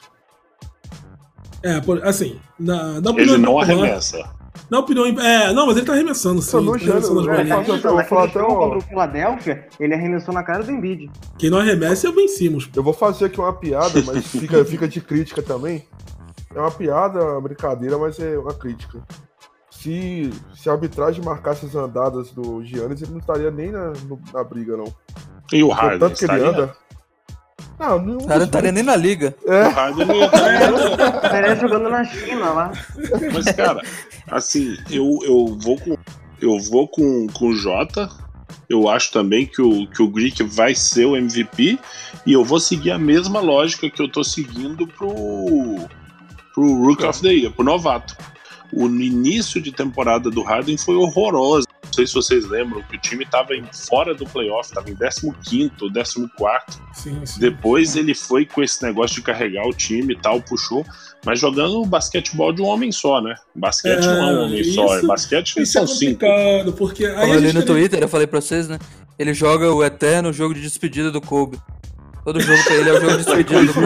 Assim, na opinião... Ele não arremessa. Na opinião... não, mas ele tá arremessando, sim. Eu falar até o Philadelphia, ele arremessou na cara do Embiid. Quem não arremessa é o Ben Simmons. Eu vou fazer aqui uma piada, mas fica de crítica também. É uma piada, uma brincadeira, mas é uma crítica. Se a arbitragem marcasse as andadas do Giannis, ele não estaria nem na briga, não. E o Harden? Tanto que ele anda. Não estaria nem na liga. O Harden não ia estaria jogando na China lá. Mas, cara, assim, eu vou com Eu vou com o Jota. Eu acho também que o Greek vai ser o MVP. E eu vou seguir a mesma lógica que eu tô seguindo pro Rookie of the Year, pro novato. O início de temporada do Harden foi horroroso. Não sei se vocês lembram que o time estava fora do playoff, estava em 15º, 14º. Sim. Depois ele foi com esse negócio de carregar o time e tal, puxou, mas jogando basquetebol de um homem só, né? Basquete não é um homem só, basquete são 5. Porque aí falando ali no Twitter, eu falei pra vocês, né? Ele joga o eterno jogo de despedida do Kobe. Todo jogo pra ele é o jogo de despedida do Kobe.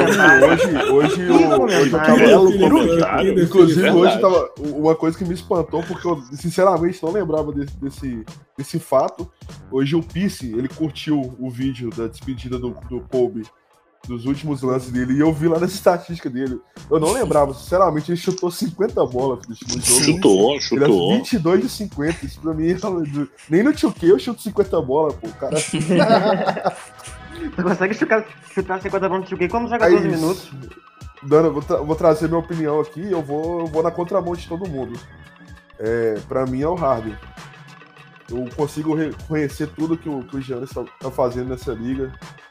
Hoje tava... Inclusive, hoje tava uma coisa que me espantou, porque eu, sinceramente, não lembrava desse fato. Hoje o Pisse, ele curtiu o vídeo da despedida do Kobe, dos últimos lances dele, e eu vi lá nessa estatística dele. Eu não lembrava, sinceramente, ele chutou 50 bolas no jogo. Chutou. Ele é 22 de 50, isso pra mim, nem no 2K eu chuto 50 bolas, pô, cara... Você consegue chutar 50 bolas no 2K quando joga 12 minutos? Dano, eu vou trazer minha opinião aqui, eu vou na contramão de todo mundo. Pra mim é o Harden. Eu consigo reconhecer tudo que o Giannis tá fazendo nessa liga.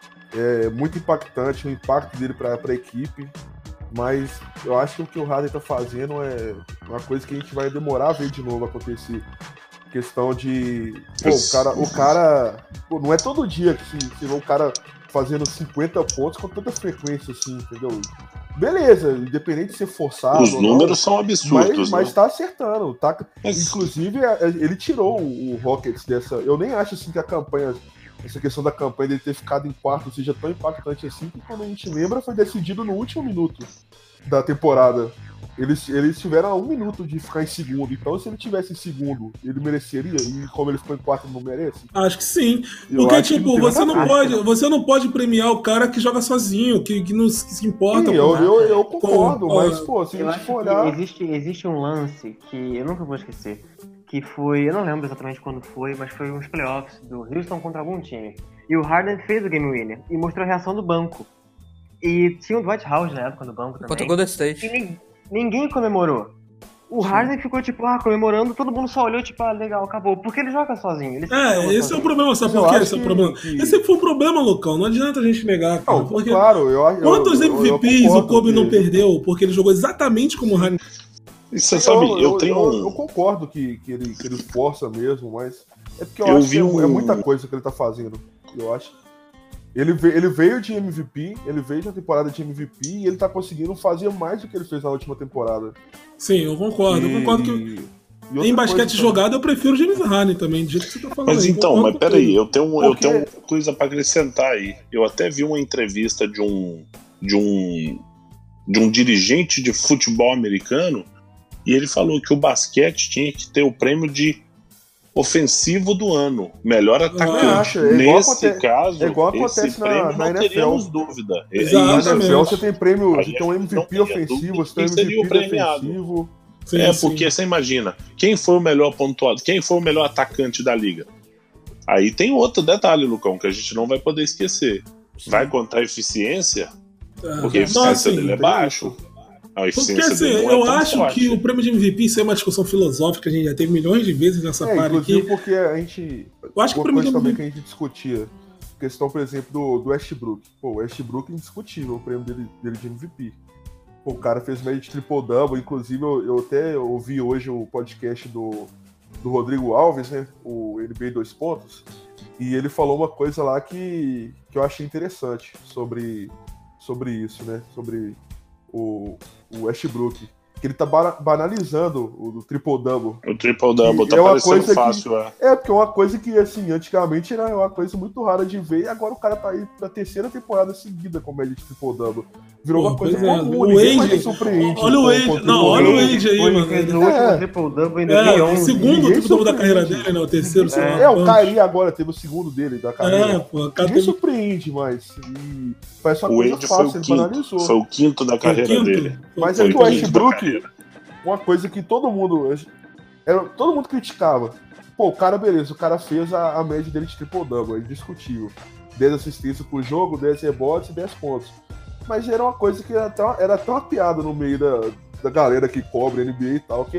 É muito impactante o impacto dele pra equipe, mas eu acho que o que o Harden tá fazendo é uma coisa que a gente vai demorar a ver de novo acontecer. Questão de... o cara pô, não é todo dia que você vê o cara fazendo 50 pontos com tanta frequência assim, entendeu? Beleza, independente de ser forçado. Os números são absurdos, mas tá acertando. Tá... Inclusive, ele tirou o Rockets dessa... Eu nem acho assim que a campanha... Essa questão da campanha dele ter ficado em quarto seja tão impactante assim, que quando a gente lembra foi decidido no último minuto da temporada. Eles tiveram 1 minuto de ficar em segundo, então se ele tivesse em segundo, ele mereceria, e como ele ficou em quarto, não merece? Acho que sim. Porque, tipo, você não pode premiar o cara que joga sozinho, que não se importa. Sim, eu concordo, mas, pô, se a gente for olhar... Existe um lance que eu nunca vou esquecer, que foi, eu não lembro exatamente quando foi, mas foi uns playoffs do Houston contra algum time. E o Harden fez o game winner e mostrou a reação do banco. E tinha o Dwight Howard na época no banco também. Contra o Golden State. E ninguém comemorou. O Harden ficou, tipo, comemorando, todo mundo só olhou, tipo, legal, acabou. Porque ele joga sozinho. Esse é o problema, sabe por quê? Esse é o problema. Esse foi o problema, Lucão. Não adianta a gente negar, cara. Não, porque claro, quantos MVPs o Kobe não perdeu porque ele jogou exatamente como o Harden? Você sabe, eu concordo que ele força mesmo, mas é porque eu acho que é muita coisa que ele tá fazendo. Eu acho. Ele veio de MVP, ele veio de uma temporada de MVP e ele tá conseguindo fazer mais do que ele fez na última temporada. Sim, eu concordo. Eu concordo que em basquete jogado eu prefiro o James Harden também, do jeito que você tá falando. Mas aí, então, mas peraí, eu tenho uma coisa pra acrescentar aí. Eu até vi uma entrevista de um dirigente de futebol americano e ele falou que o basquete tinha que ter o prêmio de ofensivo do ano, melhor atacante. Nesse caso, é igual acontece na não NFL. teríamos dúvida. Na NFL você tem prêmio, você tem um MVP ofensivo, você tem um MVP defensivo. Porque você imagina, quem foi o melhor pontuado, quem foi o melhor atacante da liga? Aí tem outro detalhe, Lucão, que a gente não vai poder esquecer. Vai contar a eficiência, porque a eficiência dele é baixo. Porque assim, eu acho que o prêmio de MVP, isso é uma discussão filosófica, a gente já teve milhões de vezes nessa parte aqui. Porque a gente... Eu acho que o prêmio de também que a gente discutia, questão, por exemplo, do Westbrook. Pô, o Westbrook é indiscutível, o prêmio dele de MVP. Pô, o cara fez média de triple-double, inclusive eu até ouvi hoje o podcast do Rodrigo Alves, né, o NBA 2 Pontos, e ele falou uma coisa lá que eu achei interessante sobre isso, né, sobre o Westbrook, que ele tá banalizando o triple-double. O triple-double tá parecendo fácil, porque é uma coisa que, assim, antigamente era uma coisa muito rara de ver, e agora o cara tá aí pra 3ª temporada seguida com média de triple-double. Virou uma coisa comum, ninguém mais surpreende. Olha o Wade, olha o Wade aí, mano. Fez o último triple-double em 2011. O segundo triple-double da carreira dele, né? O terceiro, sei lá. O Kyrie agora teve o segundo dele da carreira. Ninguém surpreende mais. E parece uma coisa fácil, ele banalizou. Foi o quinto da carreira dele. Mas é que o Westbrook, uma coisa que todo mundo criticava. Pô, o cara, beleza, o cara fez a média dele de triple-double, é indiscutível. 10 assistências por jogo, 10 rebotes e 10 pontos. Mas era uma coisa que era até uma piada no meio da galera que cobre NBA e tal, que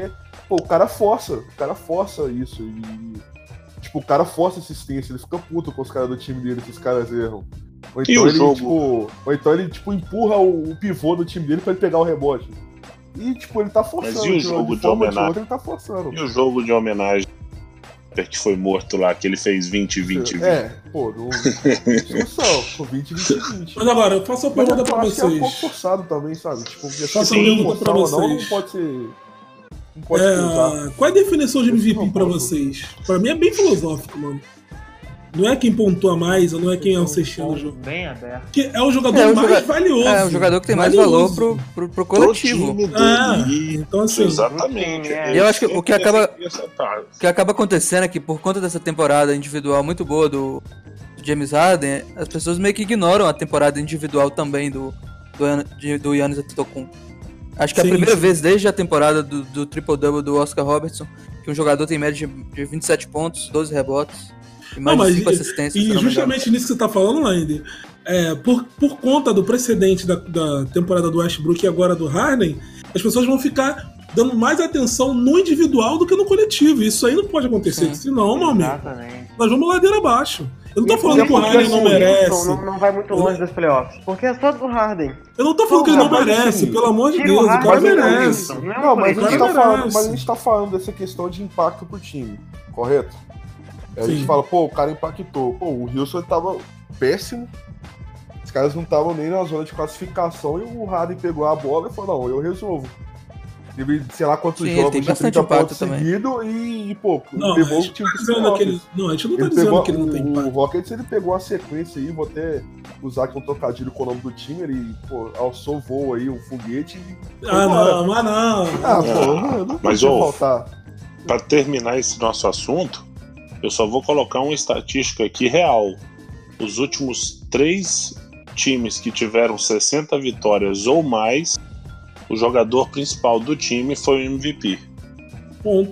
Pô, o cara força isso. Tipo, o cara força assistência, ele fica puto com os caras do time dele, se os caras erram. Ou então ele empurra o pivô do time dele pra ele pegar o rebote. E, tipo, ele tá forçando. Mas e o jogo de homenagem? Ele tá forçando. E o jogo de homenagem que foi morto lá, que ele fez 20-20-20? Pô, não discussão. 20-20-20. Mas agora, eu faço uma pergunta pra vocês. É um pouco forçado também, sabe? Tipo, faço uma pergunta pra vocês. Não pode ser. Não pode usar. Qual é a definição de MVP pra vocês? Pra mim é bem filosófico, mano. Não é quem pontua mais, ou não é quem é o cestinho do jogo. Bem aberto. Porque é o jogador mais valioso. É o jogador que tem mais valor pro coletivo. Então assim. Exatamente. E eu acho que o que acaba acontecendo é que por conta dessa temporada individual muito boa do James Harden, as pessoas meio que ignoram a temporada individual também do Giannis Antetokounmpo. Acho que é a primeira vez desde a temporada do triple-double do Oscar Robertson que um jogador tem média de 27 pontos, 12 rebotes e mais de 5 assistências. E justamente nisso que você tá falando, Lander, por conta do precedente da temporada do Westbrook e agora do Harden, as pessoas vão ficar dando mais atenção no individual do que no coletivo. Isso aí não pode acontecer, senão, meu amigo, nós vamos ladeira abaixo. Eu não tô falando que o Harden não merece. Não vai muito longe dos playoffs. Porque é só do Harden. Eu não tô falando que ele não merece, pelo amor de Deus. O cara merece. Não, mas a gente tá falando dessa questão de impacto pro time, correto? A gente fala, pô, o cara impactou. Pô, o Houston tava péssimo. Os caras não estavam nem na zona de classificação e o Harden pegou a bola e falou, não, eu resolvo. Teve, sei lá quantos jogos de 30 pontos seguidos e, pô, levou o time pro Rockets. Não, a gente não tá dizendo que ele não tem impacto. O Rockets, ele pegou a sequência aí, vou até usar aqui um trocadilho com o nome do time, ele, pô, alçou voo aí, um foguete e... não. Mas, faltar. Pra terminar esse nosso assunto, eu só vou colocar uma estatística aqui real. Os últimos 3 times que tiveram 60 vitórias ou mais, o jogador principal do time foi o MVP. Ponto.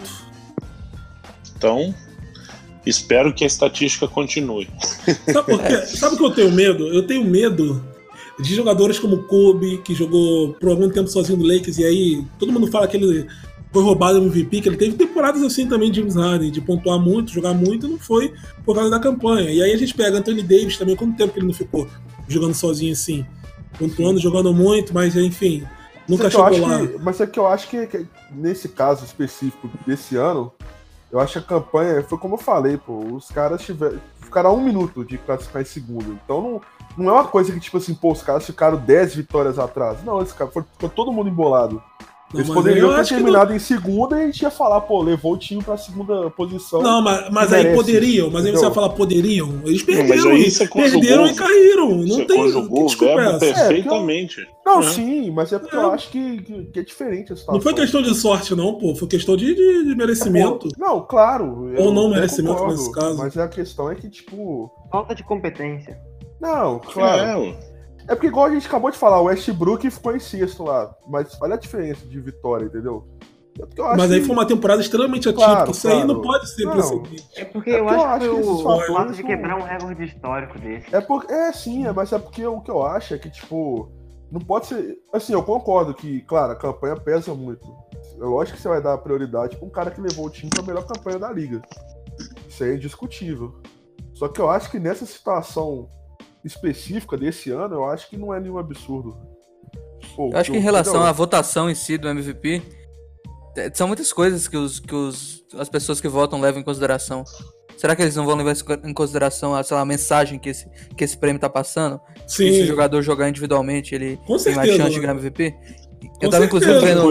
Então, espero que a estatística continue. Sabe por quê? Sabe o que eu tenho medo? Eu tenho medo de jogadores como o Kobe, que jogou por algum tempo sozinho no Lakers, e aí todo mundo fala que ele foi roubado no MVP, que ele teve temporadas assim também de James Harden, de pontuar muito, jogar muito, e não foi por causa da campanha. E aí a gente pega Anthony Davis também, quanto tempo que ele não ficou jogando sozinho assim? Pontuando, jogando muito, mas enfim... Nunca chegou lá. Mas é que eu acho que nesse caso específico desse ano, eu acho que a campanha, foi como eu falei, pô, os caras ficaram a 1 minuto de classificar em segundo. Então não é uma coisa que, tipo assim, pô, os caras ficaram 10 vitórias atrás. Não, ficou todo mundo embolado. Eles poderiam ter terminado em segunda e a gente ia falar, pô, levou o time pra segunda posição. Não, mas aí poderiam. Mas aí você vai falar, poderiam. Eles perderam e caíram. Não tem desculpa perfeitamente. Não, sim, mas é porque eu acho que é diferente a situação. Não foi questão de sorte, não, pô. Foi questão de merecimento. Não, claro. Ou não merecimento nesse caso. Mas a questão é que, tipo... Falta de competência. Não, claro. É porque, igual a gente acabou de falar, o Westbrook ficou em sexto lá. Mas olha a diferença de vitória, entendeu? Mas aí foi uma temporada extremamente atípica. Isso aí não pode ser precedente. É porque eu acho que o fato de quebrar um recorde histórico desse. Mas é porque o que eu acho é que, tipo, não pode ser. Assim, eu concordo que, claro, a campanha pesa muito. É lógico que você vai dar prioridade pra um cara que levou o time pra melhor campanha da liga. Isso aí é indiscutível. Só que eu acho que nessa situação específica desse ano, eu acho que não é nenhum absurdo. Pô, eu acho que em relação à votação em si do MVP, são muitas coisas que as pessoas que votam levam em consideração. Será que eles não vão levar em consideração a mensagem que esse prêmio tá passando? Sim. Que se o jogador jogar individualmente, ele tem mais chance de ganhar MVP? Eu tava inclusive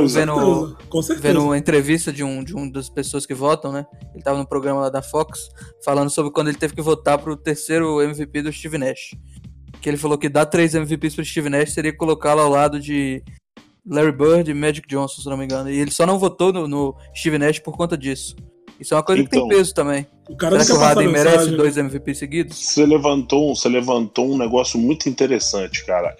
vendo uma entrevista de um das pessoas que votam, né? Ele tava no programa lá da Fox, falando sobre quando ele teve que votar pro terceiro MVP do Steve Nash. Que ele falou que dar 3 MVPs pro Steve Nash seria colocá-lo ao lado de Larry Bird e Magic Johnson, se não me engano. E ele só não votou no Steve Nash por conta disso. Isso é uma coisa que tem peso também. Será que o Harden merece 2 MVPs seguidos? Você levantou um negócio muito interessante, cara.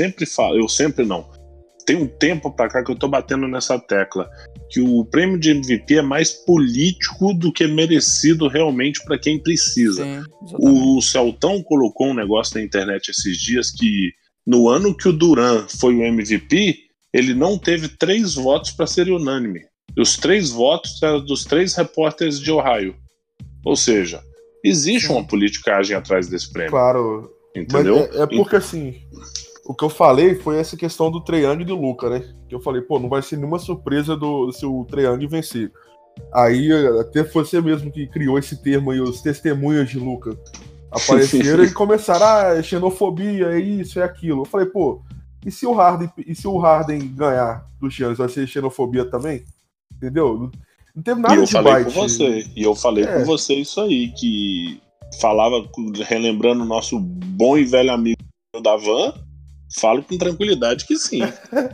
Tem um tempo pra cá que eu tô batendo nessa tecla, que o prêmio de MVP é mais político do que merecido realmente pra quem precisa. Sim, o Celtão colocou um negócio na internet esses dias que no ano que o Durant foi o MVP, ele não teve 3 votos pra ser unânime. E os 3 votos eram dos 3 repórteres de Ohio. Ou seja, existe uma politicagem atrás desse prêmio. Claro. Entendeu? Mas é porque assim, o que eu falei foi essa questão do Trae Young e do Luka, né? Que eu falei, pô, não vai ser nenhuma surpresa se o Trae Young vencer. Aí até você mesmo que criou esse termo aí, os testemunhas de Luka apareceram e começaram, xenofobia, é isso, é aquilo. Eu falei, pô, e se o Harden ganhar do Giannis, vai ser xenofobia também? Entendeu? Não teve nada de bite. E eu falei com você isso aí, que falava, relembrando o nosso bom e velho amigo Davan, falo com tranquilidade que sim.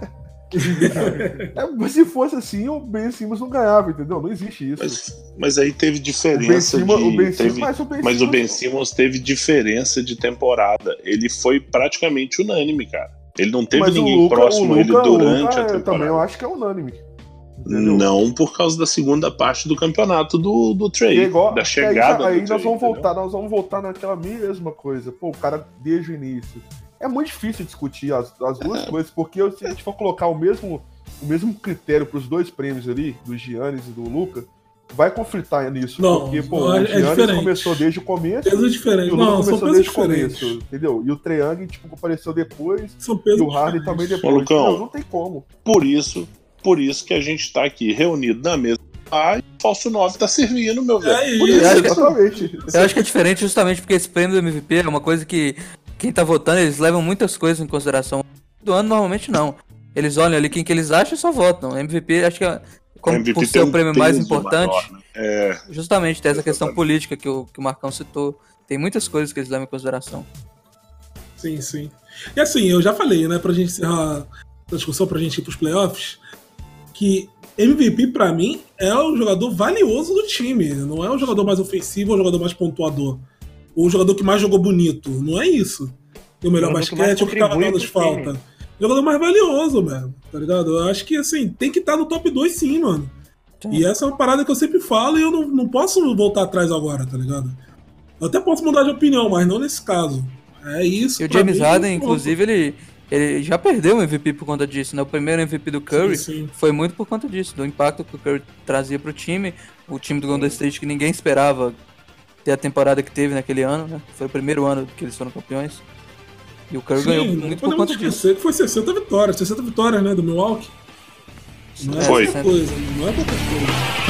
Mas se fosse assim, o Ben Simmons não ganhava, entendeu? Não existe isso. Mas aí teve diferença mas o Ben Simmons teve diferença de temporada. Ele foi praticamente unânime, cara. Ele não teve ninguém próximo a ele durante a temporada. Também eu acho que é unânime. Entendeu? Não por causa da segunda parte do campeonato do Trae, da chegada aí do nós vamos voltar naquela mesma coisa. Pô, o cara desde o início. É muito difícil discutir as duas coisas, porque se a gente for colocar o mesmo critério para os 2 prêmios ali, do Giannis e do Luka, vai conflitar nisso. Não, porque, pô, o Giannis começou desde o começo e o Luka começou desde o começo, entendeu? E o Trae Young, apareceu depois, e o Harden também depois. Lucão, não tem como. Por isso que a gente tá aqui reunido na mesa. E o falso 9 tá servindo, meu velho. Exatamente. Eu acho que é diferente justamente porque esse prêmio do MVP é uma coisa que quem tá votando, eles levam muitas coisas em consideração. Do ano, normalmente não. Eles olham ali quem que eles acham e só votam. O MVP, acho que como por ser o prêmio mais importante, maior, né? Justamente tem essa questão política que o Marcão citou. Tem muitas coisas que eles levam em consideração. Sim, sim. E assim, eu já falei, né, pra gente encerrar a discussão, pra gente ir pros playoffs, que MVP pra mim é o jogador valioso do time. Não é o jogador mais ofensivo ou o jogador mais pontuador. Ou o jogador que mais jogou bonito. Não é isso. E o melhor basquete, o que tava dando as faltas. O jogador mais valioso, mesmo, tá ligado? Eu acho que, assim, tem que estar no top 2 sim, mano. E essa é uma parada que eu sempre falo e eu não posso voltar atrás agora, tá ligado? Eu até posso mudar de opinião, mas não nesse caso. É isso. E o James Harden, inclusive, ele já perdeu o MVP por conta disso, né? O primeiro MVP do Curry foi muito por conta disso, do impacto que o Curry trazia pro time. O time do Golden State que ninguém esperava ter a temporada que teve naquele ano, né? Foi o primeiro ano que eles foram campeões. E o Curry ganhou muito por conta disso. Que foi 60 vitórias, né, do Milwaukee. Não é pouca coisa, não é pouca coisa.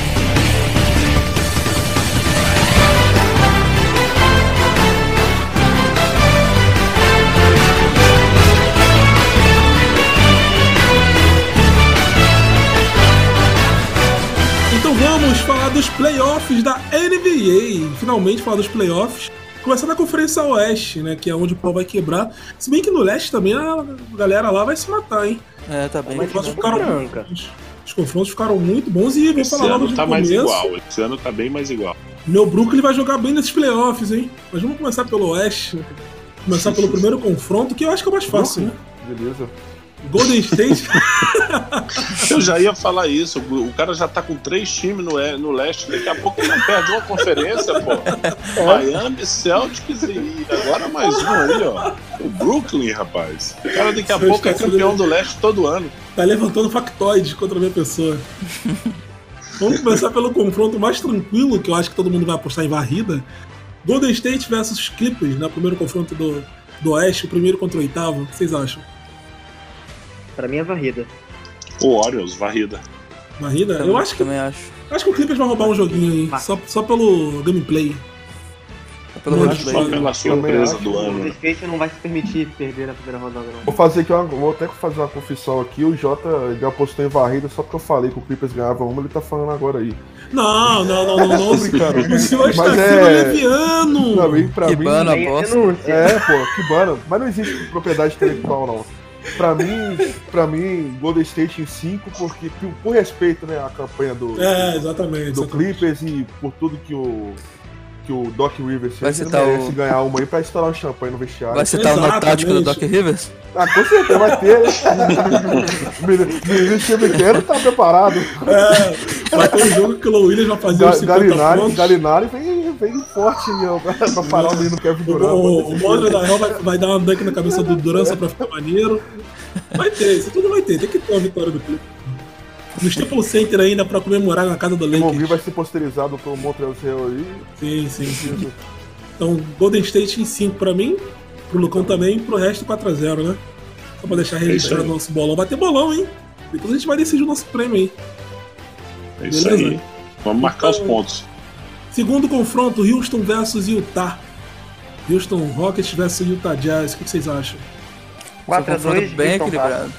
Então vamos falar dos playoffs da NBA. Finalmente falar dos playoffs. Começando a Conferência Oeste, né? Que é onde o pau vai quebrar. Se bem que no Leste também a galera lá vai se matar, hein? Tá bem. Os confrontos ficaram muito bons e vou falar logo de começo. Mais igual. Esse ano tá bem mais igual. Meu Brooklyn vai jogar bem nesses playoffs, hein? Mas vamos começar pelo Oeste. Começar pelo primeiro confronto, que eu acho que é o mais fácil, né? Beleza. Golden State. Eu já ia falar isso. O cara já tá com 3 times no Leste. Daqui a pouco ele não perde uma conferência, pô. Miami, Celtics e agora mais um aí, ó. O Brooklyn, rapaz. O cara daqui a pouco é campeão do Leste todo ano. Tá levantando factoides contra a minha pessoa. Vamos começar pelo confronto mais tranquilo, que eu acho que todo mundo vai apostar em varrida. Golden State versus Clippers, né? O primeiro confronto do Oeste, o primeiro contra o oitavo. O que vocês acham? Pra mim é varrida. O Orioles, varrida. Varrida? Eu acho que também acho. Acho que o Clippers vai roubar um joguinho aí, só pelo gameplay. Só pela surpresa do ano. O State não vai se permitir perder na primeira rodada, não. Vou até fazer uma confissão aqui. O Jota já apostou em varrida só porque eu falei que o Clippers ganhava uma, ele tá falando agora aí. Não, o senhor está sendo leviano. Pra mim, aposta. Kibana. Mas não existe propriedade intelectual, não. Pra mim, Golden State em 5, porque por respeito, né, à campanha do Clippers e por tudo que o Doc Rivers merece ganhar uma aí pra estourar um champanhe no vestiário. Vai citar o nó tático do Doc Rivers? Com certeza vai ter. O time inteiro tá preparado. Vai ter um jogo que o Williams vai fazer os 50 pontos. Galinari vem forte pra parar o menino Kevin Durant. O Mondre da Real vai dar uma dunk na cabeça do Durant só pra ficar maneiro. Vai ter, isso tudo vai ter. Tem que ter uma vitória do Clippers. no Staples Center ainda pra comemorar na casa do O Movie Lakers. vai ser posterizado pelo Montreal aí. Sim. Então, Golden State em 5 pra mim, pro Lucão também, pro resto 4-0, né? Só pra deixar registrado o nosso bolão. Vai ter bolão, hein? Depois a gente vai decidir o nosso prêmio aí. É isso Beleza? aí. Vamos marcar os pontos. Segundo confronto, Houston versus Utah. Houston Rockets versus Utah Jazz. O que vocês acham? 4-2, bem Houston equilibrado.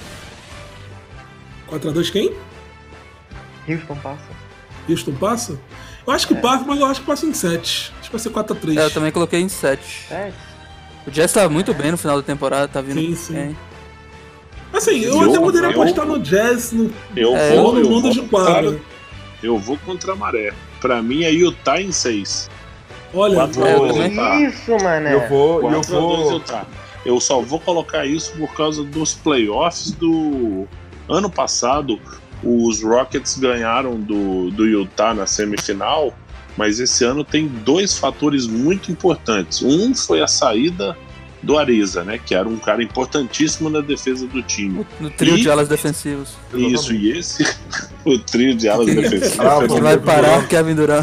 4-2 quem? Houston passa. Houston passa? Eu acho que passa, mas eu acho que passa em 7. Acho que vai ser 4-3. Eu também coloquei em 7. O Jazz tá muito bem no final da temporada, tá vindo Sim. bem. Assim, eu até poderia apostar no Jazz no mundo de quadra. Eu vou contra a maré. Pra mim é Utah em 6. Olha, 4-2 Utah. Isso, mané. Eu vou. 4-2 Utah. Eu só vou colocar isso por causa dos playoffs do ano passado. Os Rockets ganharam do Utah na semifinal, mas esse ano tem 2 fatores muito importantes. Um foi a saída do Ariza, né, que era um cara importantíssimo na defesa do time. No trio de alas defensivos. Isso, e esse o trio de alas defensivas. Que vai parar o Kevin Durant.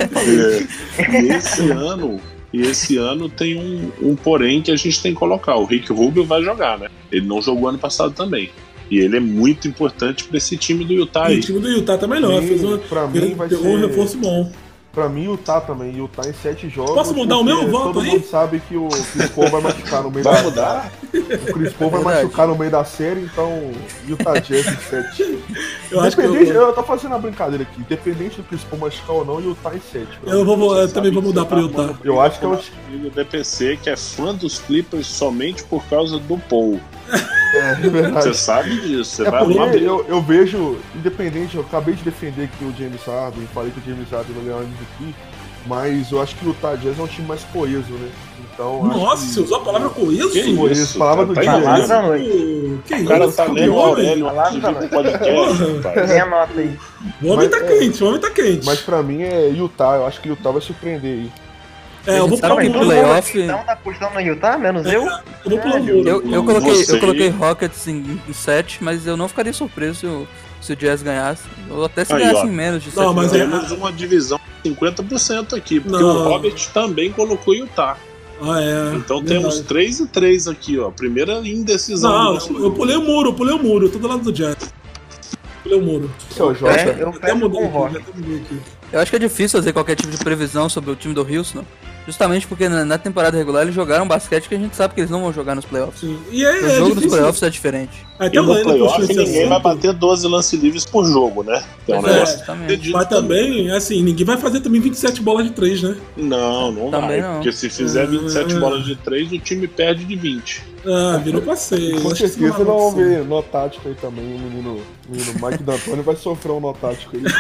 E esse ano tem um porém que a gente tem que colocar. O Rick Rubio vai jogar, né? Ele não jogou ano passado também. E ele é muito importante para esse time do Utah aí. O time do Utah tá melhor. Pra mim vai pegou ser um reforço bom. Pra mim, Utah também. Utah em 7 jogos. Posso mudar o meu voto aí? Todo mundo sabe que o Chris Paul vai machucar no meio da série. O Chris Paul vai machucar no meio da série, então Utah Jazz em 7. Eu tô fazendo uma brincadeira aqui. Independente do Chris Paul machucar ou não, Utah em 7. Eu também vou mudar pro Utah. Eu acho que é o amigo DPC que é fã dos Clippers somente por causa do Paul. É verdade. Você sabe disso. Você É vai porque lá. eu vejo, independente, eu acabei de defender aqui o James Harden, falei que o James Harden vai ganhar o MVP, mas eu acho que o Utah Jazz é um time mais coeso, né? Então, nossa, você usou a palavra coeso? Que coeso, isso? palavra do Tá dia. Palavra da noite. Que O cara isso? tá lendo o Aurélio Palavra da no noite. podcast, rapaz. Tem a nota aí. O homem tá quente, o homem tá quente. Mas pra mim é Utah, eu acho que Utah vai surpreender aí. Eu vou Sabe pular o que muro. playoff- Então tá apostando no Utah, menos eu? Eu vou pular o muro. Eu coloquei Rockets em 7, mas eu não ficaria surpreso se o Jazz ganhasse. Ou até se Aí, ganhasse ó. em menos de 7. Não, mas Temos uma divisão de 50% aqui, porque Não. o Robert também colocou Utah. Então temos 3-3 aqui, ó. Primeira indecisão. do Não, nosso eu grupo. pulei o muro, eu tô do lado do Jazz. Pulei o muro. Esse é o jogo. Eu Até fecho mudei com o aqui, Rock. já até mudei aqui. Eu acho que é difícil fazer qualquer tipo de previsão sobre o time do Houston, justamente porque na temporada regular eles jogaram basquete que a gente sabe que eles não vão jogar nos playoffs. Sim. E é O jogo dos difícil. playoffs é diferente. Até E o no Leno playoff puxou esse ninguém vai assunto. bater 12 lance livres por jogo, né? Então, Pois um é, negócio exatamente. perdido Mas também, assim, ninguém vai fazer também 27 bolas de 3, né? Não Também vai. não. Porque se fizer 27 bolas de 3, o time perde de 20. Virou passeio. Com Acho que isso certeza é uma não vão opção. ver nó tático aí também. O menino Mike D'Antoni vai sofrer um nó tático aí.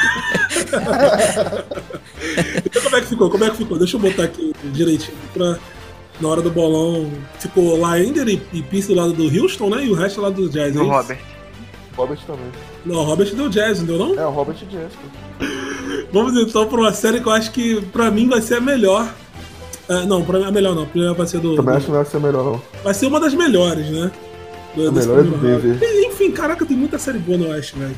Então como é que ficou? Deixa eu botar aqui direitinho pra... Na hora do bolão, ficou Laender e Pierce do lado do Houston, né? E o resto do lado do Jazz, No hein? Robert. Robert também. Não, o Robert deu Jazz, não deu não? É, o Robert Jazz. Vamos então pra uma série que eu acho que pra mim vai ser a melhor. Não, pra mim a melhor não. A primeira vai ser do... Também acho que não vai ser melhor, não. Vai ser uma das melhores, né? A melhor é do Denver. Enfim, caraca, tem muita série boa no Oeste, velho.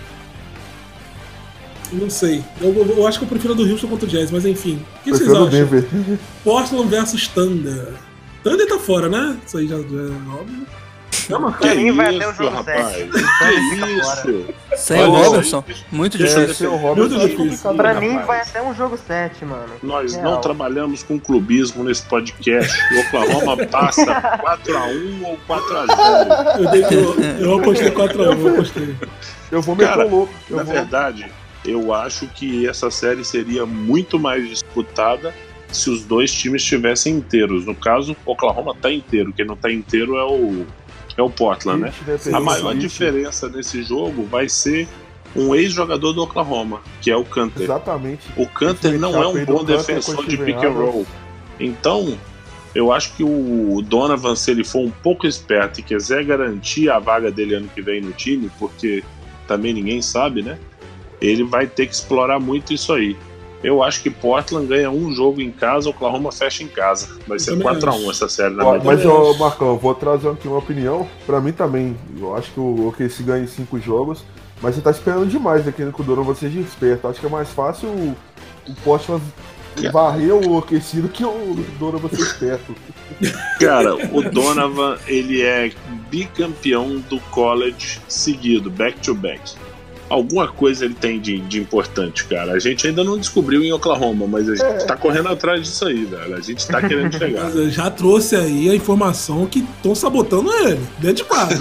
Não sei. Eu acho que eu prefiro a do Houston contra o Jazz, mas enfim. O que vocês Prefiro acham? do Denver. Portland versus Thunder. Thunder tá fora, né? Isso aí já é óbvio. Calma, Que mim vai até o isso, jogo rapaz? 7. Que isso? Sem Olha, o Robertson, muito É, difícil. ser o Robert Muito é difícil. complicado. Pra né, mim rapaz? vai até um jogo 7, mano. Nós Real. não trabalhamos com clubismo nesse podcast. O Oklahoma passa 4-1 ou 4-0. Eu apostei 4-1, eu apostei. Eu vou meter Cara, o louco. Na verdade, eu acho que essa série seria muito mais disputada se os dois times estivessem inteiros. No caso, o Oklahoma tá inteiro. Quem não tá inteiro é o Portland, né? A maior diferença nesse jogo vai ser um ex-jogador do Oklahoma, que é o Canter. Exatamente. O Canter não é um bom defensor de pick and roll. Então, eu acho que o Donovan, se ele for um pouco esperto e quiser garantir a vaga dele ano que vem no time, porque também ninguém sabe, né? Ele vai ter que explorar muito isso aí. Eu acho que Portland ganha um jogo em casa, Oklahoma fecha em casa. Vai ser também 4-1 acho. essa série, na Ó, verdade. mas, ô, Marcão, eu vou trazer aqui uma opinião. Pra mim também, eu acho que o OKC ganha em 5 jogos. Mas você tá esperando demais, né? Querendo que o Donovan seja esperto. Acho que é mais fácil o Portland varrer o aquecido que o Donovan ser esperto. Cara, o Donovan, ele é bicampeão do college seguido, back to back. Alguma coisa ele tem de importante, cara. A gente ainda não descobriu em Oklahoma, mas a gente tá correndo atrás disso aí, velho. A gente tá querendo chegar. Mas eu já trouxe aí a informação que estão sabotando ele, dentro de quadra.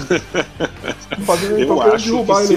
Eu acho que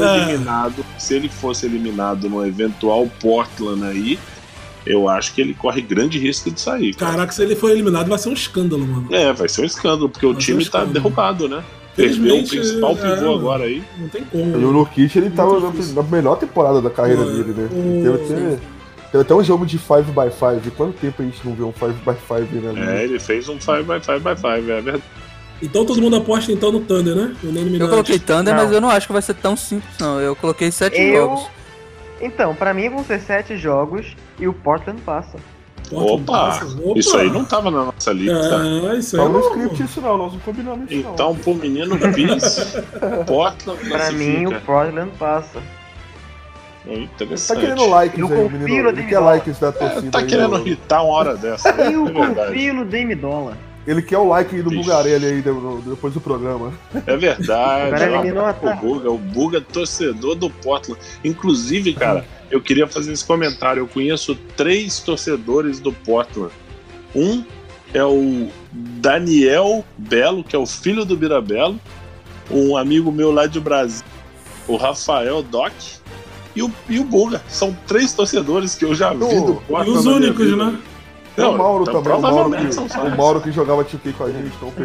se ele fosse eliminado no eventual Portland aí, eu acho que ele corre grande risco de sair. Cara. Caraca, se ele for eliminado vai ser um escândalo, mano. Vai ser um escândalo, porque o time tá derrubado, né? Perdeu o principal pivô agora aí. Não tem como. E o Nurkic, ele tava na melhor temporada da carreira dele, né? Teve até um jogo de 5x5. De quanto tempo a gente não vê um 5x5, né? Ele fez um 5x5, é verdade. Então todo mundo aposta então no Thunder, né? Eu coloquei Thunder, mas eu não acho que vai ser tão simples, não. Eu coloquei 7 jogos. Então, pra mim vão ser 7 jogos e o Portland passa. Opa! Isso aí não tava na nossa lista. Isso aí não no script isso não, nós não combinamos isso não. Então, pro menino Bis, Portland pra mim, o Portland passa. Interessante. Tá querendo likes aí, menino. Ele quer likes da torcida. Tá querendo irritar uma hora dessa. Eu confio no Dame Dollar. Ele quer o like do Bugarelli aí depois do programa. É verdade. Agora o Buga torcedor do Portland. Inclusive, cara, eu queria fazer esse comentário. Eu conheço 3 torcedores do Portland. Um é o Daniel Belo, que é o filho do Birabelo. Um amigo meu lá de Brasília, o Rafael Doc. E o Buga. São 3 torcedores que eu já vi do Portland. E os únicos, né? Tem o Mauro também, o Mauro que jogava 2K com a gente, então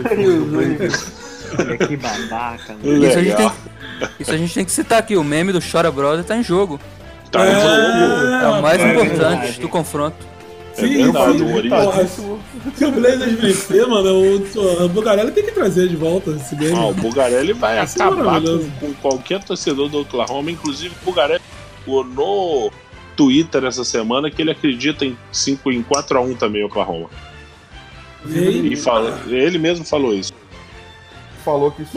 Que babaca, Isso a gente tem que citar aqui, o meme do Chora Brother tá em jogo. Tá em jogo. É o mais importante do confronto. Sim, se o Blazers vencer, mano, o Bugarelli tem que trazer de volta esse meme. O Bugarelli vai acabar com qualquer torcedor do Oklahoma, inclusive o Bugarelli no Twitter essa semana que ele acredita em 4-1 também, Oklahoma. Ele mesmo falou isso. Falou que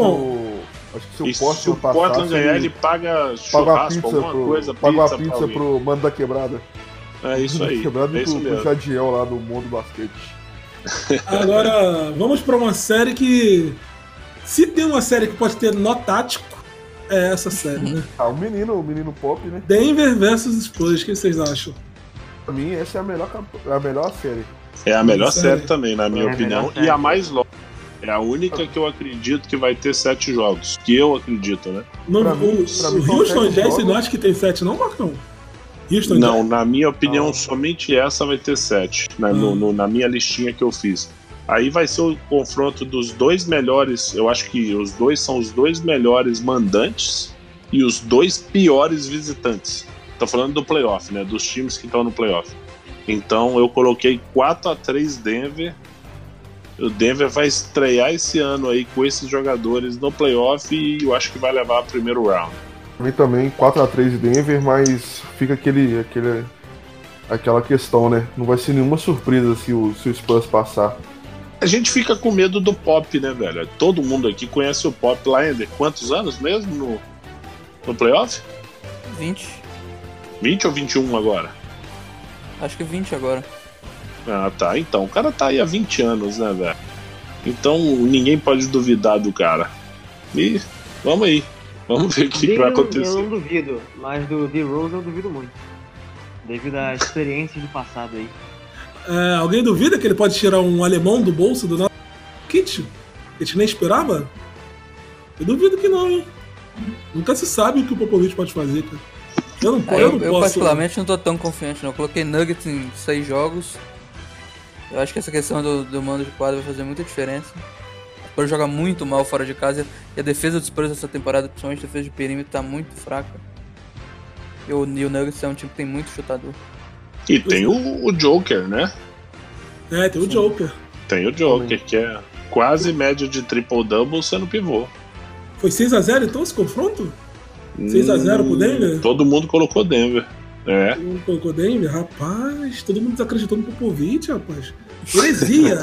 se o Portland ganhar, ele paga churrasco, alguma coisa, paga uma pizza pro Mano da Quebrada. É isso aí. Quebrada é isso pro mesmo. Jadiel lá do Mundo Basquete. Agora, vamos pra uma série que... Se tem uma série que pode ter nó tático, é essa série, né? O menino pop, né? Denver versus Spurs, o que vocês acham? Pra mim, essa é a melhor série. É a melhor série também, na minha opinião, e a mais longa. É a única que eu acredito que vai ter 7 jogos. Que eu acredito, né? Não, o Houston Jazz não acha que tem 7, não, Marcão? Não, na minha opinião, somente essa vai ter 7. Na minha listinha que eu fiz. Aí vai ser o confronto dos 2 melhores. Eu acho que os dois são os 2 melhores mandantes e os 2 piores visitantes. Tô falando do playoff, né? Dos times que estão no playoff. Então eu coloquei 4-3 Denver. O Denver vai estrear esse ano aí com esses jogadores no playoff e eu acho que vai levar o primeiro round. Pra mim também 4-3 Denver, mas fica aquela questão, né? Não vai ser nenhuma surpresa se o Spurs passar. A gente fica com medo do Pop, né, velho? Todo mundo aqui conhece o Pop lá, Ender. Quantos anos mesmo no playoff? 20. 20 ou 21 agora? Acho que 20 agora. Ah, tá. Então, o cara tá aí há 20 anos, né, velho? Então, ninguém pode duvidar do cara. E vamos aí. Vamos ver o que vai acontecer. Eu não duvido, mas do D-Rose eu duvido muito. Devido às experiências do passado aí. Alguém duvida que ele pode tirar um alemão do bolso do nosso kit? A gente nem esperava? Eu duvido que não, hein? Nunca se sabe o que o Popovich pode fazer, cara. Eu não posso. Eu particularmente não tô tão confiante, não. Eu coloquei Nuggets em 6 jogos. Eu acho que essa questão do mando de quadra vai fazer muita diferença. O Spurs joga muito mal fora de casa e a defesa dos Spurs essa temporada, principalmente a defesa de perímetro, tá muito fraca. E o Nuggets é um time que tem muito chutador. E tem o Joker, né? Tem o Joker. Tem o Joker, que é quase média de triple-double sendo pivô. Foi 6-0 então esse confronto? 6-0 pro Denver? Todo mundo colocou Denver. Todo mundo colocou Denver? Rapaz, todo mundo desacreditou no Popovich, rapaz. Heresia.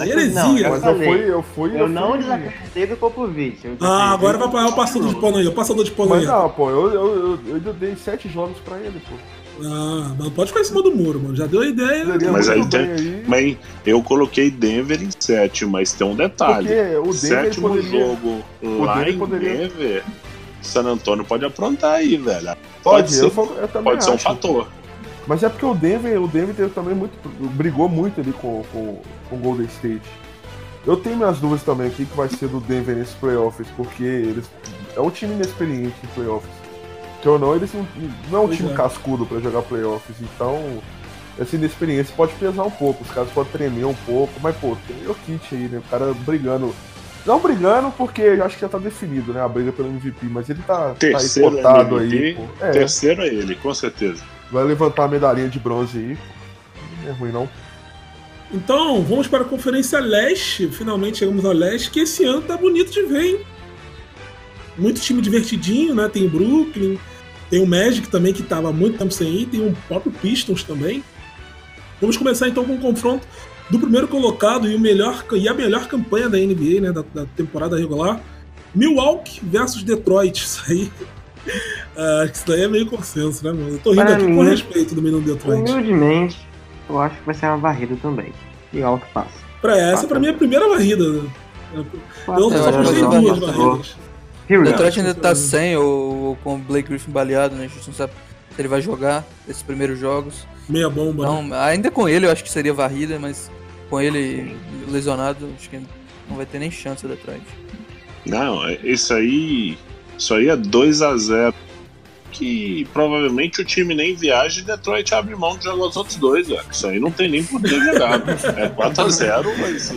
Eu não desacreditei do Popovich. Agora vai parar o passador de pano aí. Mas não, pô, eu dei 7 jogos pra ele, pô. Não pode ficar em cima do muro, mano. Já deu a ideia. Mas aí eu coloquei Denver em 7, mas tem um detalhe. Porque o Denver sétimo jogo lá em Denver, San Antonio pode aprontar aí, velho. Pode ser um fator. Mas é porque o Denver teve também brigou muito ali com o Golden State. Eu tenho minhas dúvidas também aqui que vai ser do Denver nesses playoffs, porque é um time inexperiente em playoffs. Que ou não, eles não é um time cascudo pra jogar playoffs, então essa inexperiência pode pesar um pouco, os caras podem tremer um pouco, mas pô, tem o Jokic aí, né? O cara brigando. Não brigando porque eu acho que já tá definido, né? A briga pelo MVP, mas ele tá terceiro aí cotado MVP, aí. Pô. Terceiro é ele, com certeza. Vai levantar a medalhinha de bronze aí. Não é ruim, não. Então, vamos para a Conferência Leste. Finalmente chegamos ao Leste, que esse ano tá bonito de ver, hein? Muito time divertidinho, né? Tem o Brooklyn, tem o Magic também, que tava há muito tempo sem ir, tem o próprio Pistons também. Vamos começar então com o confronto do primeiro colocado e a melhor campanha da NBA, né? Da temporada regular. Milwaukee versus Detroit. Isso daí é meio consenso, né, mano? Eu tô rindo aqui com respeito do menino Detroit. Humildemente, eu acho que vai ser uma varrida também. Igual que passa. Pra mim é a primeira varrida. Eu só postei 2 varridas. Detroit ainda tá sem ou com o Blake Griffin baleado, né? A gente não sabe se ele vai jogar esses primeiros jogos. Meia bomba, então, né? Ainda com ele eu acho que seria varrida, mas com ele lesionado, acho que não vai ter nem chance o Detroit. Não, isso aí é 2-0. Que provavelmente o time nem viaja e Detroit abre mão de jogar os outros dois, velho. Isso aí não tem nem por que jogar. É 4-0, mas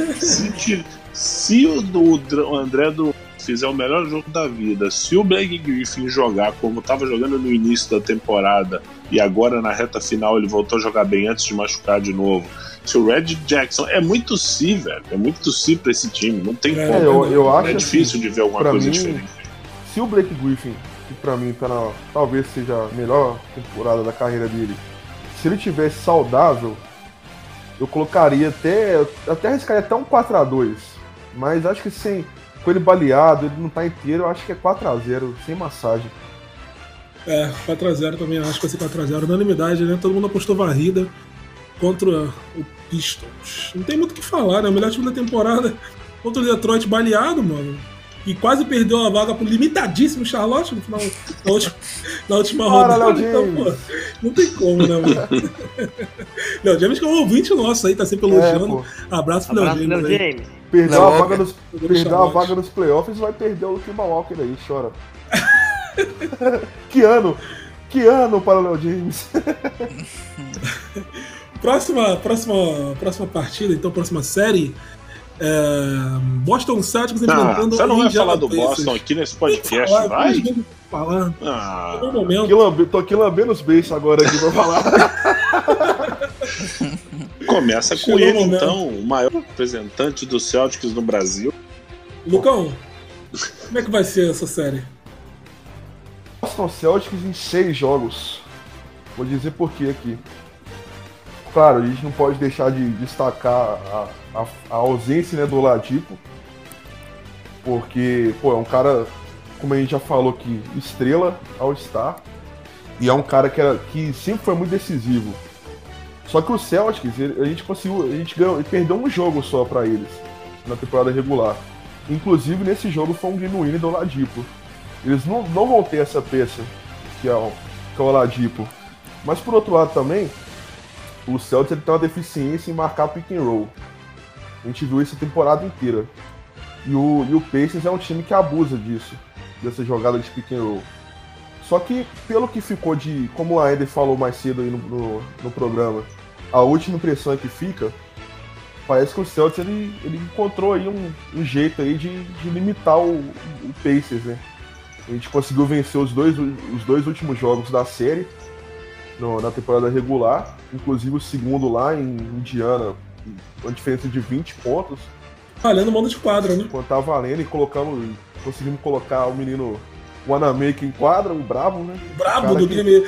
se o André fizer o melhor jogo da vida, se o Blake Griffin jogar como estava jogando no início da temporada e agora na reta final ele voltou a jogar bem antes de machucar de novo, se o Red Jackson é muito velho, é muito pra esse time, não tem como. Eu acho difícil de ver alguma coisa diferente. Se o Blake Griffin, que pra mim talvez seja a melhor temporada da carreira dele, se ele tivesse saudável, eu colocaria até arriscaria até um 4-2, mas acho que com ele baleado, ele não tá inteiro, eu acho que é 4-0, sem massagem. 4-0 também, acho que vai ser 4-0, unanimidade, né? Todo mundo apostou varrida contra o Pistons. Não tem muito o que falar, né? O melhor time da temporada contra o Detroit baleado, mano. E quase perdeu a vaga pro limitadíssimo Charlotte no final, na última rodada. Então, pô, não tem como, né, mano? Léo James que é um ouvinte nosso aí, tá sempre elogiando. Abraço pro Léo James. Perdeu a vaga nos playoffs e vai perder o Kemba Walker aí, chora. Que ano para o Léo James. Próxima partida, então, próxima série. Boston Celtics enfrentando você não vai falar do Boston aqui nesse podcast, vai? Falar. Tô aqui lambendo os beijos agora aqui pra falar. Começa com ele, então, o maior representante dos Celtics no Brasil. Lucão, como é que vai ser essa série? Boston Celtics em 6 jogos. Vou dizer por quê aqui. Claro, a gente não pode deixar de destacar a ausência, né, do Oladipo, porque é um cara, como a gente já falou aqui, estrela, All-Star, e é um cara que sempre foi muito decisivo. Só que o Celtics, a gente perdeu um jogo só pra eles na temporada regular. Inclusive nesse jogo foi um game winner do Oladipo. Eles não vão ter essa peça que é o Oladipo. Mas por outro lado também, o Celtics tem uma deficiência em marcar pick and roll. A gente viu isso a temporada inteira. E o Pacers é um time que abusa disso, dessa jogada de pick and roll. Só que, pelo que ficou como o Aender falou mais cedo aí no programa, a última impressão que fica, parece que o Celtics ele encontrou aí um jeito aí de limitar o Pacers, né? A gente conseguiu vencer os dois últimos jogos da série na temporada regular, inclusive o segundo lá em Indiana, uma diferença de 20 pontos. Valendo mando de quadra, né? Quando tá valendo e conseguimos colocar o menino o Wanamaker em quadra, o brabo, né? O brabo do game.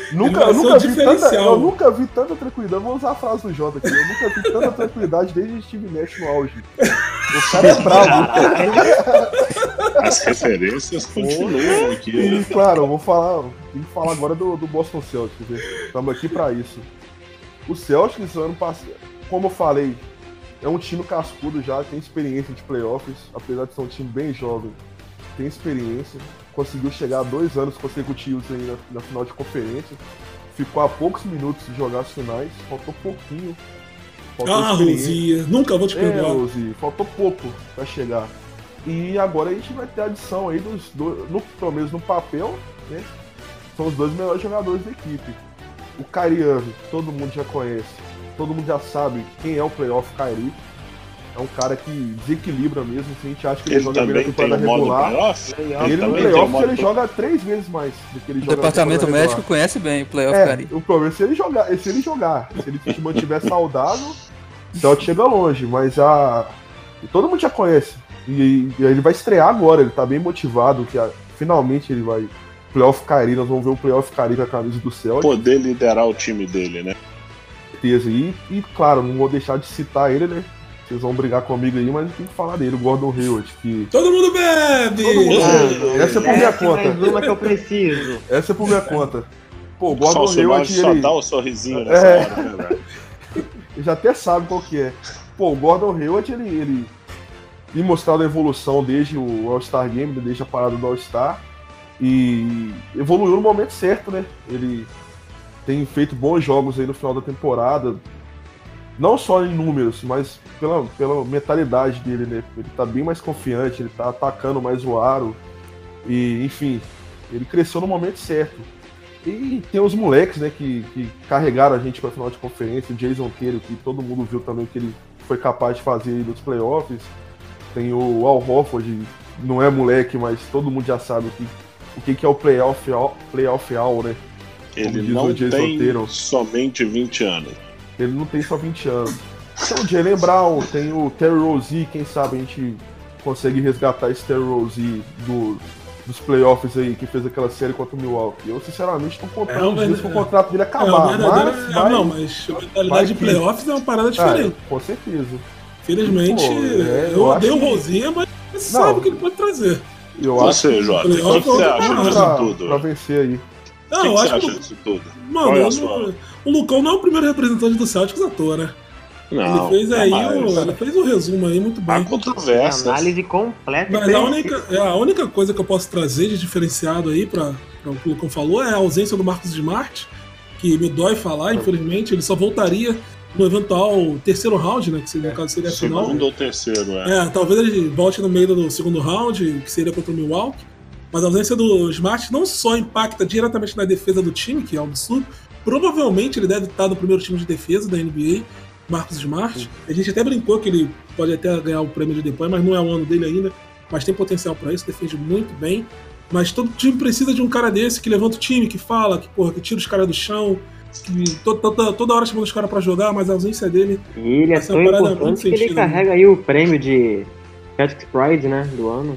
Eu nunca vi tanta tranquilidade. Vou usar a frase do Jota aqui. Eu nunca vi tanta tranquilidade desde Steve Nash no auge. O cara é brabo. As referências continuam aqui. E, claro, tem que falar agora do Boston Celtics. Estamos aqui pra isso. O Celtics, ano passado, como eu falei, é um time cascudo já, tem experiência de playoffs, apesar de ser um time bem jovem, tem experiência, conseguiu chegar a 2 anos consecutivos aí na final de conferência, ficou a poucos minutos de jogar as finais, faltou pouquinho. Rosia, nunca vou te perdoar. Rosia, faltou pouco pra chegar. E agora a gente vai ter a adição aí pelo menos no papel, né? São os 2 melhores jogadores da equipe. O Kyrie Irving, todo mundo já conhece, todo mundo já sabe quem é o playoff Kyrie. É um cara que desequilibra mesmo, se a gente acha que ele joga bem na temporada regular. Ele no playoff ele joga 3 vezes mais do que ele joga. O departamento médico conhece bem o playoff Kyrie. O problema é se ele jogar, se ele se mantiver saudável, o Celtics chega longe, mas todo mundo já conhece. E ele vai estrear agora, ele tá bem motivado, que finalmente ele vai. Playoff Kyrie, nós vamos ver o Playoff Kyrie com a camisa do Celtics. Poder liderar o time dele, né? Certeza. E claro, não vou deixar de citar ele, né? Vocês vão brigar comigo aí, mas tem que falar dele, o Gordon Hayward. Que... Todo mundo bebe! Essa é por minha conta. Mais uma que eu preciso. Essa é por minha conta. Pô, o Gordon Hayward. Só dá o sorrisinho nessa hora, né, velho? Já até sabe qual que é. Pô, o Gordon Hayward, ele tem mostrado a evolução desde o All-Star Game, desde a parada do All-Star. E evoluiu no momento certo, né? Ele tem feito bons jogos aí no final da temporada. Não só em números, mas pela mentalidade dele, né? Ele tá bem mais confiante, ele tá atacando mais o aro. E, enfim, ele cresceu no momento certo. E tem os moleques, né, que carregaram a gente pra final de conferência. O Jason Tatum, que todo mundo viu também que ele foi capaz de fazer aí nos playoffs. Tem o Al Horford, não é moleque, mas todo mundo já sabe o que é o playoff all, né? Ele não tem somente 20 anos. Ele não tem só 20 anos. Tem o Jaylen Brown, tem o Terry Rozier, quem sabe a gente consegue resgatar esse Terry Rozier dos playoffs aí, que fez aquela série contra o Milwaukee. Eu, sinceramente, tô contando disso pro contrato dele acabar. Mas a mentalidade de playoffs é uma parada diferente. Com certeza. Infelizmente, eu odeio o Rozier, mas sabe o que ele pode trazer. Você, Jota, o que você acha disso tudo? Pra vencer aí. Não, o que você acha disso tudo? Mano, o Lucão não é o primeiro representante do Celtics à toa, né? Não, ele fez o resumo aí muito bem. Há controvérsias. Análise completa. Mas a única coisa que eu posso trazer de diferenciado aí para o que o Lucão falou é a ausência do Marcus Smart, que me dói falar, infelizmente. Ele só voltaria no eventual 3º round, né? Que no caso seria a final. 2º ou 3º, talvez ele volte no meio do 2º round, que seria contra o Milwaukee. Mas a ausência do Smart não só impacta diretamente na defesa do time, que é um absurdo. Provavelmente ele deve estar no primeiro time de defesa da NBA, Marcus Smart. A gente até brincou que ele pode até ganhar o prêmio de depois, mas não é o ano dele ainda. Mas tem potencial para isso, defende muito bem. Mas todo time precisa de um cara desse que levanta o time, que fala, que tira os caras do chão, que toda hora chamando os caras pra jogar, mas a ausência dele... E ele é tão importante que ele carrega aí o prêmio de Celtics Pride, né, do ano.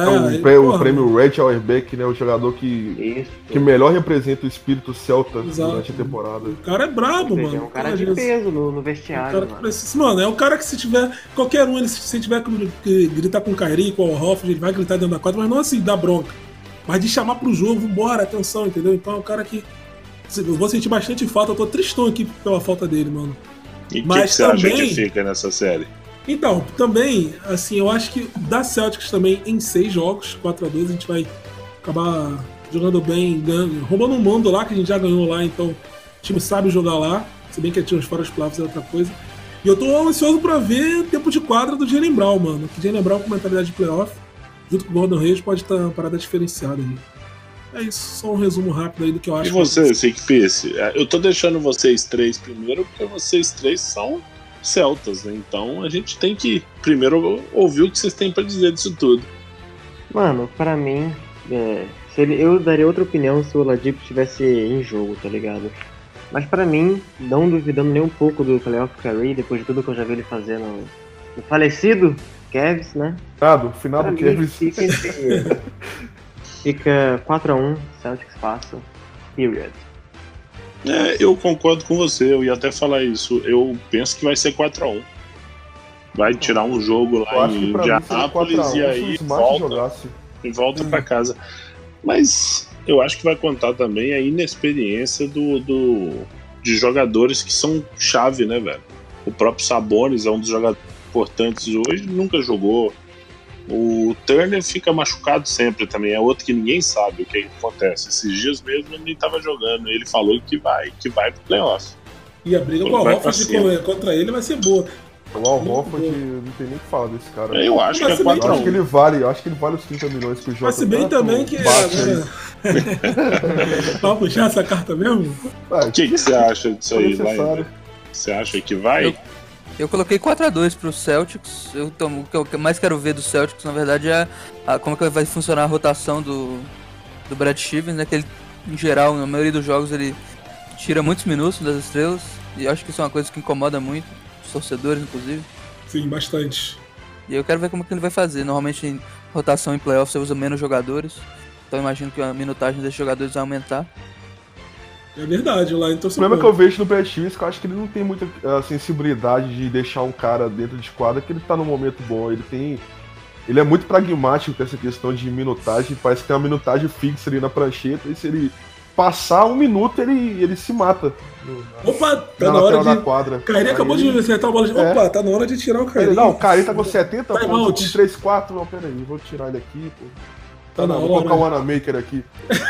O prêmio Red Auerbach, né, o jogador que melhor representa o espírito celta durante a temporada. O cara é brabo, mano. É um cara de peso no vestiário. Mano, é um cara que se tiver... Qualquer um, se tiver que gritar com o Kyrie, com o Horford, ele vai gritar dentro da quadra, mas não assim, dá bronca. Mas de chamar pro jogo, vambora, atenção, entendeu? Então é um cara que... Eu vou sentir bastante falta, eu tô tristão aqui pela falta dele, mano. E o que você acha que fica nessa série? Então, também, assim, eu acho que da Celtics também em 6 jogos, 4-2, a gente vai acabar jogando bem, roubando um mando lá, que a gente já ganhou lá, então o time sabe jogar lá, se bem que tinha uns fora dos playoffs é outra coisa. E eu tô ansioso pra ver o tempo de quadra do Jaylen Brown, mano. Que Jaylen Brown com mentalidade de playoff, junto com o Gordon Hayward, pode estar uma parada diferenciada aí. É isso, só um resumo rápido aí do que eu acho. E você, Sick Pierce? Eu tô deixando vocês 3 primeiro, porque vocês 3 são celtas, né? Então a gente tem que primeiro ouvir o que vocês têm pra dizer disso tudo. Mano, pra mim, eu daria outra opinião se o Oladipo estivesse em jogo, tá ligado? Mas pra mim, não duvidando nem um pouco do Playoff Kyrie, depois de tudo que eu já vi ele fazer no falecido Cavs, né? No final do Cavs. Fica 4-1, Celtics passa. Period. Eu concordo com você, eu ia até falar isso. Eu penso que vai ser 4-1. Vai tirar um jogo lá em Indianápolis e aí volta pra casa. Mas eu acho que vai contar também a inexperiência de jogadores que são chave, né, velho? O próprio Sabonis é um dos jogadores importantes hoje, nunca jogou. O Turner fica machucado sempre também, é outro que ninguém sabe o que acontece. Esses dias mesmo ele estava jogando, ele falou que vai pro playoff. E a briga com o Horford contra ele vai ser boa. O Al Horford, não tem nem o que falar desse cara. Eu acho que é 4-1. Eu acho que ele vale os 30 milhões que o Jota. Mas se bem também que... Vai puxar essa carta mesmo? O que você acha disso aí, Lainer? Você acha que vai? Eu coloquei 4-2 pro Celtics. O que eu mais quero ver do Celtics, na verdade, é como que vai funcionar a rotação do Brad Stevens, né? Que ele, em geral, na maioria dos jogos, ele tira muitos minutos das estrelas. E eu acho que isso é uma coisa que incomoda muito os torcedores, inclusive. Sim, bastante. E eu quero ver como que ele vai fazer. Normalmente, em rotação em playoffs, você usa menos jogadores. Então eu imagino que a minutagem desses jogadores vai aumentar. É verdade, lá então. O problema que eu vejo no Brad Stevens é que eu acho que ele não tem muita sensibilidade de deixar um cara dentro de quadra que ele tá num momento bom. Ele é muito pragmático com essa questão de minutagem, parece que tem uma minutagem fixa ali na prancheta, e se ele passar um minuto, ele se mata. Opa, tá na hora da quadra. Cairi acabou de acertar a bola de... Opa, tá na hora de tirar o Cairi. Não, o Cairi tá com 70 pontos, com 3-4. Não, pera aí, vou tirar ele aqui, pô. Vou colocar o Wanamaker aqui.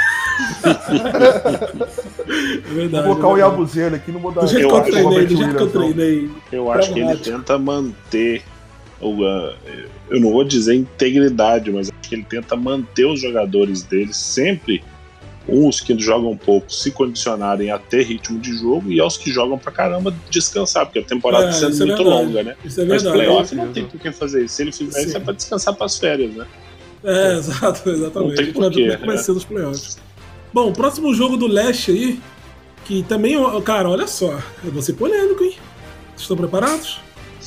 É verdade, vou colocar o Yabuzela aqui, não vou dar. Do jeito que eu treinei. Eu acho que ele tenta manter. Eu não vou dizer integridade, mas acho que ele tenta manter os jogadores dele sempre. Os que jogam pouco se condicionarem a ter ritmo de jogo e aos que jogam pra caramba descansar, porque a temporada está sendo muito longa, né? Isso é mas verdade. Playoff não tem por que fazer isso. Se ele fizer isso, é pra descansar pras férias, né? Exatamente. Não tem porquê, como é que vai ser nos playoffs. Bom, o próximo jogo do leste aí, que também, cara, olha só, eu vou ser polêmico, hein? Vocês estão preparados?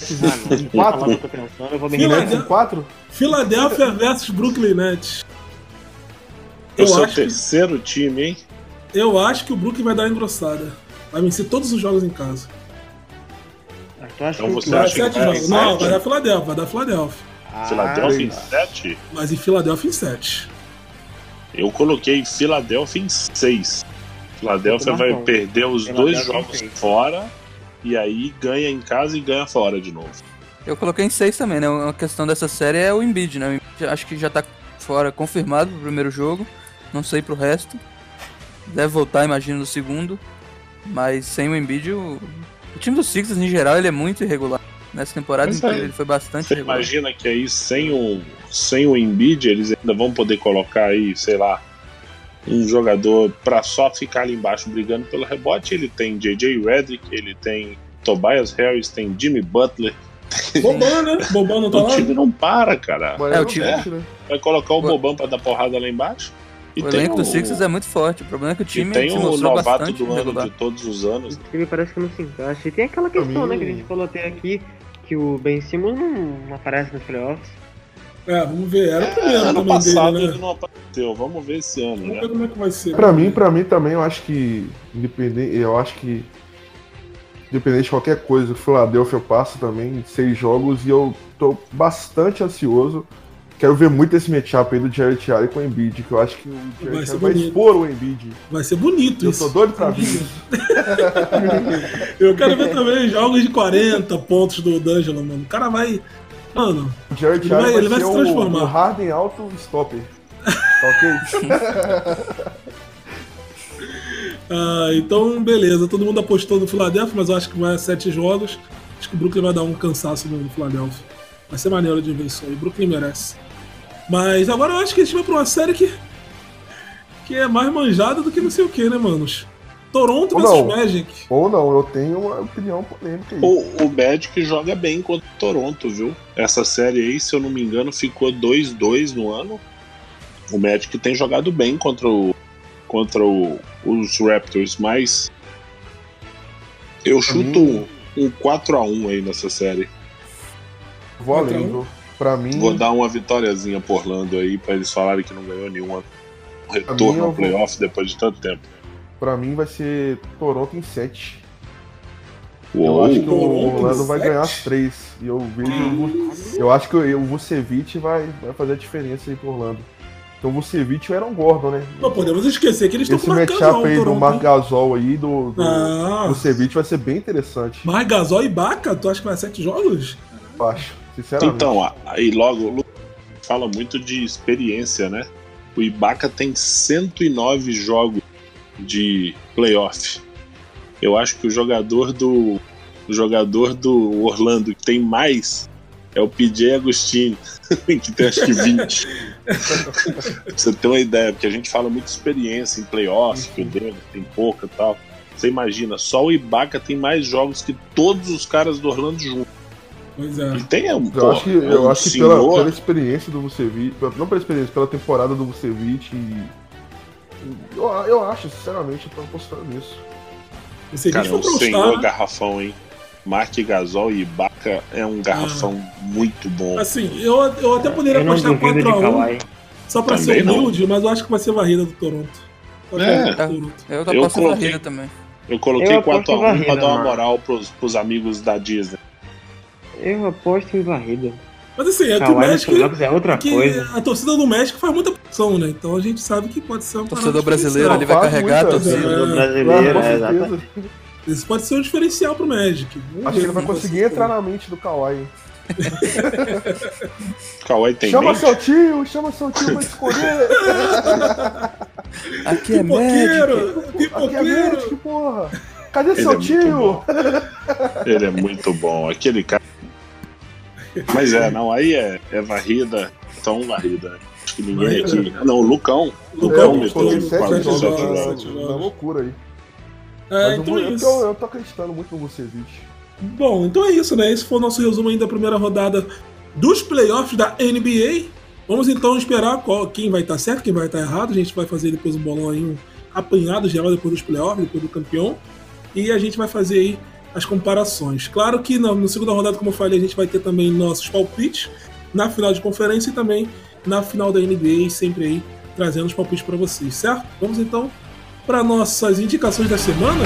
Philadelphia versus Brooklyn Nets. É o seu terceiro time, hein? Eu acho que o Brooklyn vai dar uma engrossada. Vai vencer todos os jogos em casa. Então você acha que vai? Não, vai dar Philadelphia. Philadelphia em 7? Mas em Philadelphia em 7. Eu coloquei Philadelphia em 6. Philadelphia vai perder os dois jogos fora e aí ganha em casa e ganha fora de novo. Eu coloquei em 6 também, né? Uma questão dessa série é o Embiid, né? O Embiid acho que já tá fora, confirmado pro primeiro jogo. Não sei pro resto. Deve voltar, imagino, no segundo. Mas sem o Embiid, o time do Sixers, em geral, ele é muito irregular. Nessa temporada inteira ele foi bastante irregular. Você imagina que aí, sem o Embiid, eles ainda vão poder colocar aí, sei lá, um jogador pra só ficar ali embaixo brigando pelo rebote. Ele tem J.J. Redick, ele tem Tobias Harris, tem Jimmy Butler. Boban, né? Boban não tá lá? O time não para, cara. O time vai colocar o Boban pra dar porrada lá embaixo. E o elenco do Sixers é muito forte. O problema é que o time tem se o mostrou novato bastante do ano irregular. de todos os anos. O time parece que não se encaixa. E tem aquela questão, né, que a gente falou até aqui, que o Ben Simmons não aparece nos playoffs. Vamos ver. Era o primeiro ano também passado dele, né? Ele não apareceu. Vamos ver esse ano, Vamos né? ver como é que vai ser. Pra mim também, eu acho que independente de qualquer coisa, o Philadelphia passa também em 6 jogos e eu tô bastante ansioso. Quero ver muito esse matchup aí do Jarrett Allen com o Embiid, que eu acho que o Jarrett Allen vai expor o Embiid. Vai ser bonito isso. Eu tô doido pra ver isso. Eu quero ver também jogos de 40 pontos do D'Angelo, mano. O cara vai... Mano, o Jarrett Allen ele vai se transformar. O Harden alto stopper. Tá ok? Então, beleza. Todo mundo apostou no Philadelphia, mas eu acho que vai a 7 jogos. Acho que o Brooklyn vai dar um cansaço no Philadelphia. Vai ser maneiro de ver isso aí. O Brooklyn merece. Mas agora eu acho que a gente vai pra uma série que é mais manjada do que não sei o que, né, manos? Toronto versus Magic. Ou não, eu tenho uma opinião polêmica aí. O Magic joga bem contra o Toronto, viu? Essa série aí, se eu não me engano, ficou 2-2 no ano. O Magic tem jogado bem contra os Raptors, mas eu chuto um 4-1 aí nessa série. Vou além, viu? Pra mim... Vou dar uma vitóriazinha por Orlando aí, pra eles falarem que não ganhou nenhuma. retorno ao playoff depois de tanto tempo. Pra mim vai ser Toronto em 7. Uou. Eu acho que o Orlando vai ganhar as 3. E eu vejo. Eu acho que o Vucevic vai fazer a diferença aí pro Orlando. Então o Vucevic e o Aaron Gordon, né? Não podemos esquecer que eles estão com o Esse Marc Gasol. matchup aí do Marc Gasol aí, do Ah. Vucevic vai ser bem interessante. Marc Gasol e Ibaka, tu acha que vai 7 jogos? Eu acho, sinceramente. Então, aí logo fala muito de experiência, né? O Ibaka tem 109 jogos de playoff. Eu acho que o jogador do Orlando que tem mais é o PJ Agostini, que tem acho que 20. Pra você ter uma ideia, porque a gente fala muito de experiência em playoff, que o Denver tem pouca e tal. Você imagina, só o Ibaka tem mais jogos que todos os caras do Orlando juntos. Pois é. E tem Eu acho que pela experiência do Vucevic, não pela experiência, pela temporada do Vucevic, eu acho, sinceramente, eu tô apostando nisso. Cara, o senhor garrafão, hein? Marc Gasol e Ibaka é um garrafão muito bom. Assim, eu até poderia apostar 4-1 só pra Também ser humilde, mas eu acho que vai ser varrida do Toronto. Eu tô apostando varrida também. Eu coloquei 4-1 pra dar uma moral pros amigos da Disney. Eu aposto em varrida. Mas assim, é que o México é outra coisa. A torcida do México faz muita pressão, né? Então a gente sabe que pode ser um torcedor brasileiro, ele vai carregar a torcida. Brasileiro, exatamente. Isso pode ser um diferencial pro Magic. Acho que ele vai conseguir entrar na mente do Kawhi. Kawhi tem chama mente? Chama seu tio pra escolher. Aqui é Magic. Aqui é Magic, porra. Cadê seu tio? Ele é muito bom. Aquele cara. Mas aí é varrida. Então varrida. Acho que ninguém aqui. Não, o Lucão meteu 7 jogos. É loucura aí. Então é isso. Eu tô acreditando muito no Vucevic. Bom, então é isso, né? Esse foi o nosso resumo aí da primeira rodada dos playoffs da NBA. Vamos então esperar quem vai estar certo, quem vai estar errado. A gente vai fazer depois um bolão aí, um apanhado geral depois dos playoffs, depois do campeão. E a gente vai fazer aí as comparações. Claro que na segunda rodada, como eu falei, a gente vai ter também nossos palpites na final de conferência e também na final da NBA, sempre aí trazendo os palpites para vocês, certo? Vamos então para nossas indicações da semana.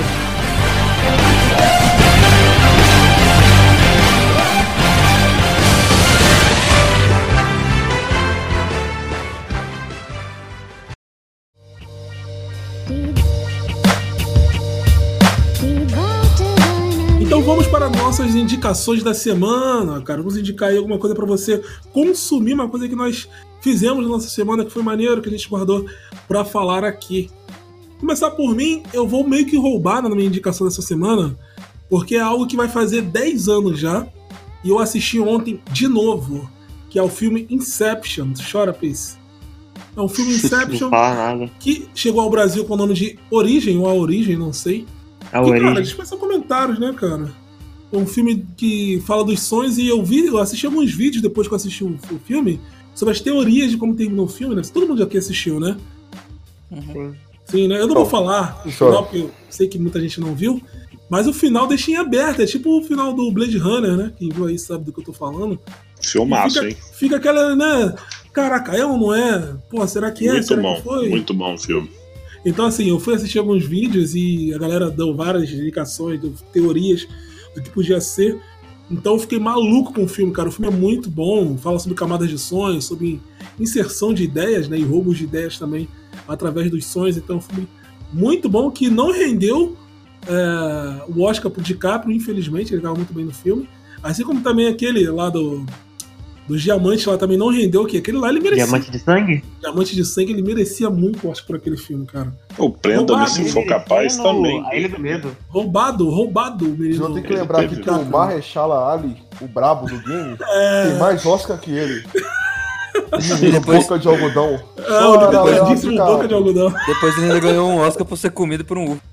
Então vamos para nossas indicações da semana, cara. Vamos indicar aí alguma coisa para você consumir, uma coisa que nós fizemos na nossa semana que foi maneiro, que a gente guardou para falar aqui. Começar por mim, eu vou meio que roubar na minha indicação dessa semana, porque é algo que vai fazer 10 anos já, e eu assisti ontem de novo, que é o filme Inception. Chora, Pace. É um filme Inception que chegou ao Brasil com o nome de Origem, ou A Origem, não sei. Cara, dispensa comentários, né, cara? É um filme que fala dos sonhos e eu assisti alguns vídeos depois que eu assisti o filme sobre as teorias de como terminou o filme, né? Todo mundo já aqui assistiu, né? Sim. Sim, né? Eu não vou falar o final, porque eu sei que muita gente não viu, mas o final deixa em aberto. É tipo o final do Blade Runner, né? Quem viu aí sabe do que eu tô falando. Filmaço, hein? Fica aquela, né? Caraca, é ou não é? Pô, será que é? Muito será bom, que foi? muito bom o filme. Então, assim, eu fui assistir alguns vídeos e a galera deu várias indicações, teorias do que podia ser. Então eu fiquei maluco com o filme, cara. O filme é muito bom, fala sobre camadas de sonhos, sobre inserção de ideias, né? E roubos de ideias também através dos sonhos. Então é um filme muito bom que não rendeu o Oscar pro DiCaprio, infelizmente. Ele estava muito bem no filme. Assim como também aquele lá dos Diamantes lá também não rendeu, que aquele lá ele merecia. Diamante de Sangue? Diamante de Sangue, ele merecia muito, eu acho, por aquele filme, cara. O Prenda-me se for capaz também. A Ilha do Medo. Roubado, menino. Você tem que lembrar que o Mahershala Ali, o brabo do game, tem mais Oscar que ele. Boca de algodão. O limitadíssimo boca de algodão. Depois ele ainda ganhou um Oscar por ser comido por um urso.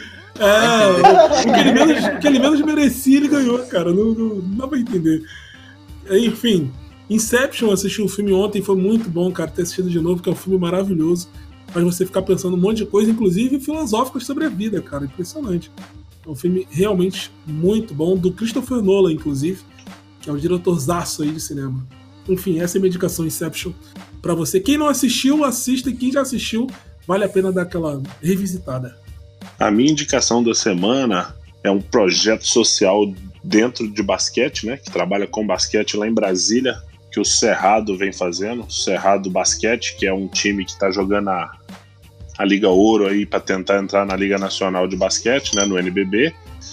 O que ele menos merecia, ele ganhou, cara. Não dá pra entender. Enfim, Inception, assisti o filme ontem, foi muito bom, cara, ter assistido de novo, que é um filme maravilhoso. Faz você ficar pensando um monte de coisa, inclusive filosóficas sobre a vida, cara. Impressionante. É um filme realmente muito bom, do Christopher Nolan, inclusive, que é o diretorzaço aí de cinema. Enfim, essa é a minha indicação Inception pra você. Quem não assistiu, assista, e quem já assistiu, vale a pena dar aquela revisitada. A minha indicação da semana é um projeto social dentro de basquete, né? Que trabalha com basquete lá em Brasília, que o Cerrado vem fazendo. O Cerrado Basquete, que é um time que está jogando a Liga Ouro aí para tentar entrar na Liga Nacional de Basquete, né? No NBB.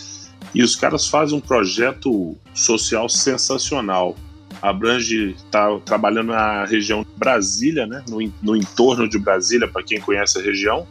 E os caras fazem um projeto social sensacional. Abrange, tá trabalhando na região de Brasília, né? No entorno de Brasília, para quem conhece a região.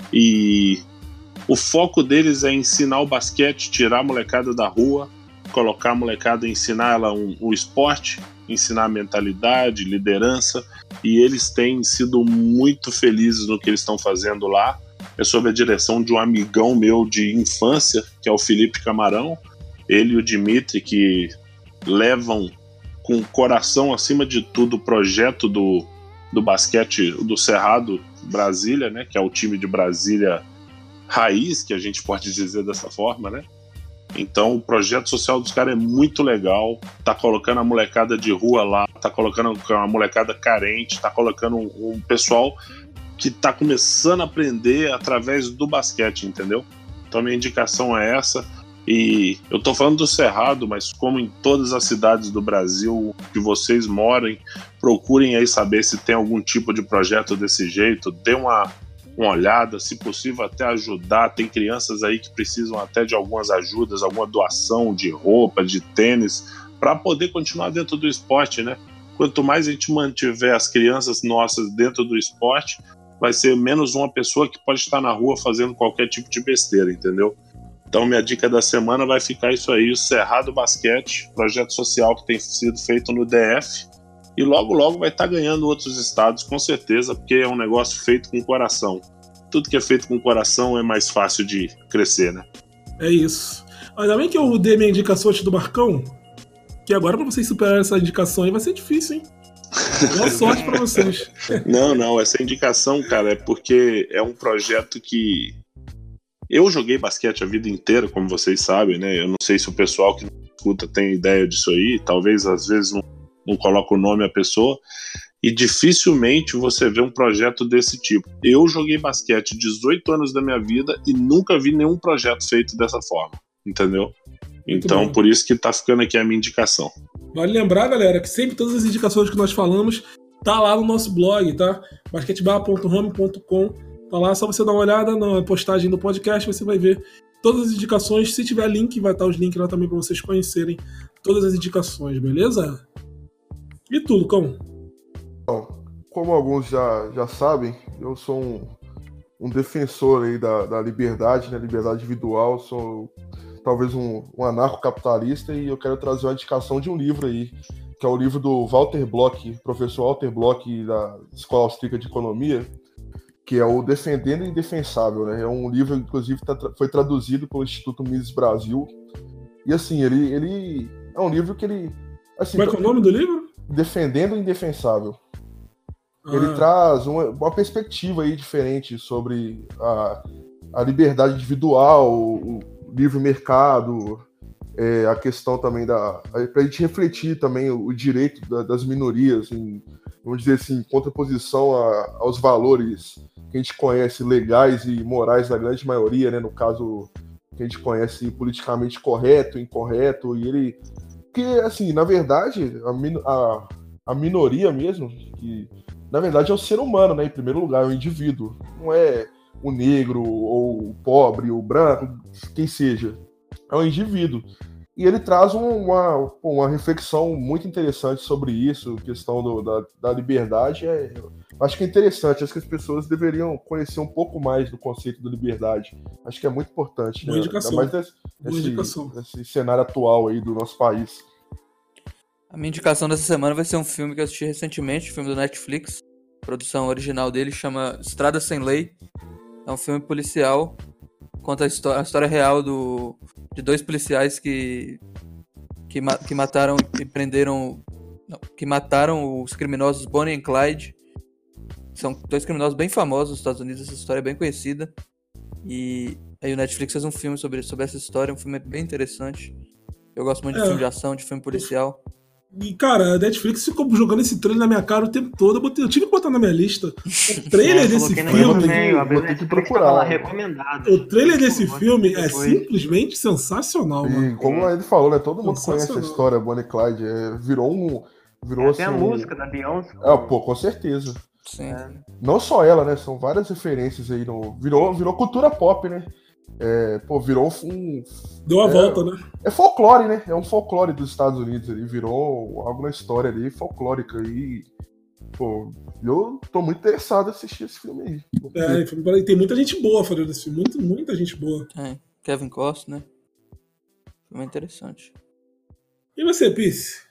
E o foco deles é ensinar o basquete, tirar a molecada da rua, colocar a molecada, ensinar ela o esporte, ensinar a mentalidade, liderança. E eles têm sido muito felizes no que eles estão fazendo lá. É sob a direção de um amigão meu de infância, que é o Felipe Camarão. Ele e o Dimitri, que levam com o coração acima de tudo o projeto do basquete do Cerrado Brasília, né, que é o time de Brasília raiz, que a gente pode dizer dessa forma, né? Então o projeto social dos caras é muito legal, tá colocando a molecada de rua lá, tá colocando a molecada carente, tá colocando um pessoal que tá começando a aprender através do basquete, entendeu? Então a minha indicação é essa. E eu tô falando do Cerrado, mas como em todas as cidades do Brasil que vocês morem, procurem aí saber se tem algum tipo de projeto desse jeito, dê uma olhada, se possível até ajudar. Tem crianças aí que precisam até de algumas ajudas, alguma doação de roupa, de tênis, para poder continuar dentro do esporte, né? Quanto mais a gente mantiver as crianças nossas dentro do esporte, vai ser menos uma pessoa que pode estar na rua fazendo qualquer tipo de besteira, entendeu? Então minha dica da semana vai ficar isso aí, o Cerrado Basquete, projeto social que tem sido feito no DF, e logo logo vai estar ganhando outros estados, com certeza, porque é um negócio feito com coração. Tudo que é feito com coração é mais fácil de crescer, né? É isso. Ainda bem que eu dei minha indicação antes do Marcão, que agora pra vocês superarem essa indicação aí vai ser difícil, hein? Boa sorte pra vocês. Não, essa indicação, cara, é porque é um projeto que eu joguei basquete a vida inteira, como vocês sabem, né? Eu não sei se o pessoal que não escuta tem ideia disso aí, talvez às vezes não coloca o nome à pessoa, e dificilmente você vê um projeto desse tipo. Eu joguei basquete 18 anos da minha vida e nunca vi nenhum projeto feito dessa forma, entendeu? Então, por isso que tá ficando aqui a minha indicação. Vale lembrar, galera, que sempre todas as indicações que nós falamos tá lá no nosso blog, tá? basquetebar.home.com. Tá lá, só você dar uma olhada na postagem do podcast, você vai ver todas as indicações. Se tiver link, vai estar os links lá também para vocês conhecerem todas as indicações, beleza? E tu, Lucão? Como alguns já sabem, eu sou um defensor aí da liberdade, né? Liberdade individual, sou talvez um anarcocapitalista, e eu quero trazer uma indicação de um livro aí, que é o livro do Walter Block, professor Walter Block da Escola Austríaca de Economia, que é o Defendendo o Indefensável, né? É um livro, inclusive, foi traduzido pelo Instituto Mises Brasil. E, assim, ele é um livro que ele... Assim, como é que é o nome do livro? Defendendo o Indefensável. Ele traz uma perspectiva aí diferente sobre a liberdade individual, o livre mercado, a questão também para a gente refletir também o direito das minorias, vamos dizer assim, em contraposição aos valores que a gente conhece legais e morais da grande maioria, né? No caso que a gente conhece politicamente correto, incorreto, e ele... Que, assim, na verdade, a minoria mesmo, que na verdade é o ser humano, né? Em primeiro lugar, é o indivíduo. Não é o negro, ou o pobre, o branco, quem seja. É o indivíduo. E ele traz uma reflexão muito interessante sobre isso, questão da liberdade. Acho que é interessante, acho que as pessoas deveriam conhecer um pouco mais do conceito da liberdade. Acho que é muito importante. Boa indicação. Ainda mais nesse cenário atual aí do nosso país. A minha indicação dessa semana vai ser um filme que eu assisti recentemente, um filme do Netflix. A produção original dele chama Estrada Sem Lei. É um filme policial, conta a história real de dois policiais que mataram e prenderam... Não, que mataram os criminosos Bonnie e Clyde. São dois criminosos bem famosos nos Estados Unidos, essa história é bem conhecida. E aí o Netflix fez um filme sobre essa história, um filme bem interessante. Eu gosto muito de filme de ação, de filme policial. E, cara, a Netflix ficou jogando esse trailer na minha cara o tempo todo. Eu tive que botar na minha lista. O trailer desse filme. Vou ter que procurar. Recomendado. O trailer desse filme é simplesmente sensacional, mano. E como ele falou, né? Todo mundo conhece a história, Bonnie e Clyde. Virou Tem a música da Beyoncé. Pô, com certeza. Sim. Não só ela, né? São várias referências aí. Virou cultura pop, né? Virou Deu a volta, né? É folclore, né? É um folclore dos Estados Unidos ali. Virou algo na história ali, folclórica. E, pô, eu tô muito interessado em assistir esse filme aí. Tem muita gente boa fazendo esse filme. Muita gente boa. Kevin Costner, né? Filme interessante. E você, Peace?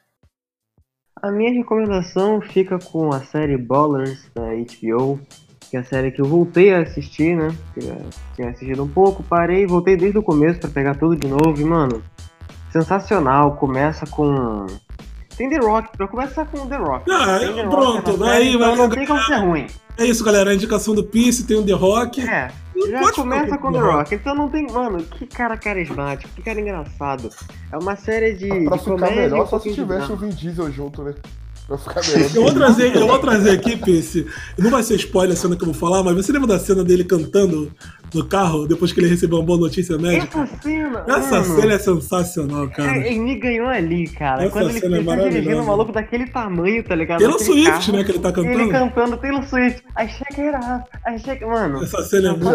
A minha recomendação fica com a série Ballers da HBO, que é a série que eu voltei a assistir, né? Tinha assistido um pouco, parei e voltei desde o começo pra pegar tudo de novo. E, mano, sensacional. Começa com... Tem The Rock, pra começar com The Rock. Pronto, aí vai... Não tem como ser ruim. É isso, galera. A indicação do Peace tem o The Rock. Já começa com The Rock. Então não tem... Mano, que cara carismático, que cara engraçado. É uma série de pra ficar comédia, melhor só se tivesse o Vin Diesel junto, né? Pra ficar melhor. Eu vou trazer aqui, Peace. Não vai ser spoiler a cena que eu vou falar, mas você lembra da cena dele cantando no carro depois que ele recebeu uma boa notícia médica? Essa cena é sensacional, cara. Ele me ganhou ali, cara. Essa quando ele cena tá dirigindo um maluco daquele tamanho, tá ligado? Taylor Swift, carro, né, que ele tá cantando. Ele cantando Taylor Swift. I shake it up. Mano. Essa cena é muito...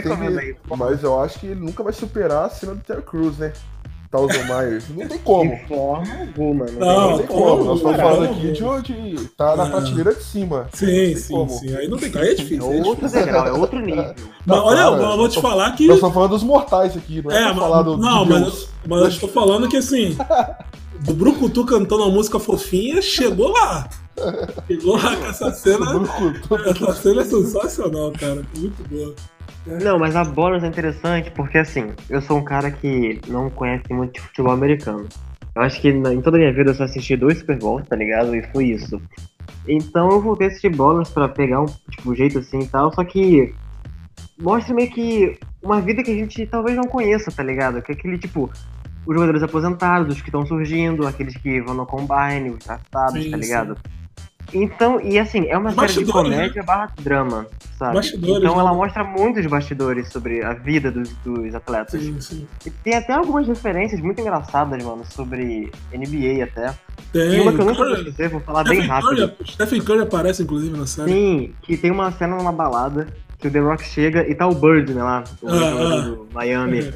Mas eu acho que ele nunca vai superar a cena do Terry Crews, né? Thousand Myers. Não tem como. De forma alguma, não tem como. Nós estamos falando aqui de tá na prateleira de cima. Sim. Aí não tem como. Aí é difícil. É outro degrau, é outro nível. Mas olha, eu vou te falar que... Nós estamos falando dos mortais aqui, não é pra falar do mas eu estou falando que, assim, do Brucutu cantando uma música fofinha, chegou lá. Chegou lá com essa cena. Essa cena é sensacional, cara. Muito boa. Não, mas a Ballers é interessante porque, assim, eu sou um cara que não conhece muito de futebol americano. Eu acho que em toda a minha vida eu só assisti 2 Super Bowls, tá ligado? E foi isso. Então eu voltei a assistir Ballers pra pegar um jeito assim e tal, só que mostra meio que uma vida que a gente talvez não conheça, tá ligado? Que é aquele, tipo, os jogadores aposentados, os que estão surgindo, aqueles que vão no combine, os draftados, tá ligado? Então, e assim, é uma série de comédia barra drama, sabe? Então ela mostra muitos bastidores sobre a vida dos atletas. Sim. E tem até algumas referências muito engraçadas, mano, sobre NBA até. Tem. E uma que eu nunca vou esquecer, vou falar bem rápido. Stephen Curry aparece, inclusive, na série. Sim, que tem uma cena numa balada que o The Rock chega e tá o Bird, né, lá, o jogador do Miami.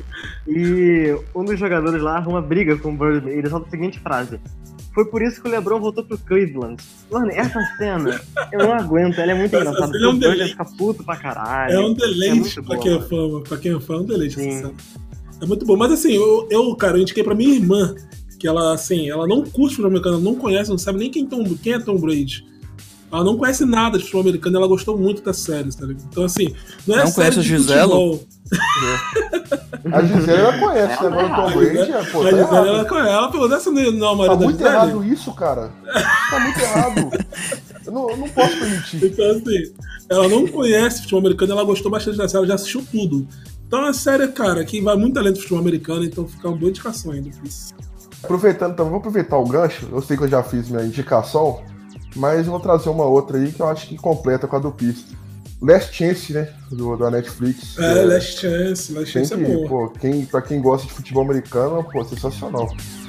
E um dos jogadores lá arruma briga com o Bird e ele solta a seguinte frase: "Foi por isso que o LeBron voltou pro Cleveland." Mano, essa cena, eu não aguento, ela é muito engraçada. É um Bird fica puto pra caralho. É um deleite pra quem é fã. Pra quem é fã, é um deleite essa cena. É muito bom. Mas assim, eu indiquei pra minha irmã, que ela, assim, ela não curte futebol americano, não conhece, não sabe nem quem é Tom Brady. Ela não conhece nada de futebol americano, ela gostou muito da série, tá ligado? Então, assim, não conhece a Gisele? A Gisele ela conhece, né? Agora o Tom Brady, a Gisele ela conhece. Ela perguntou essa não é o marido tá muito errado isso, cara. Tá muito errado. Eu não posso permitir. Então, assim, ela não conhece futebol americano, ela gostou bastante da série, ela já assistiu tudo. Então é uma série, cara, que vai muito além do futebol americano, então fica uma boa indicação ainda. Aproveitando, então, vou aproveitar o gancho. Eu sei que eu já fiz minha indicação, mas eu vou trazer uma outra aí que eu acho que completa com a do Pista. Last Chance, né? Da Netflix. Last Chance. Last Chance é boa. Pô, pra quem gosta de futebol americano, pô, sensacional.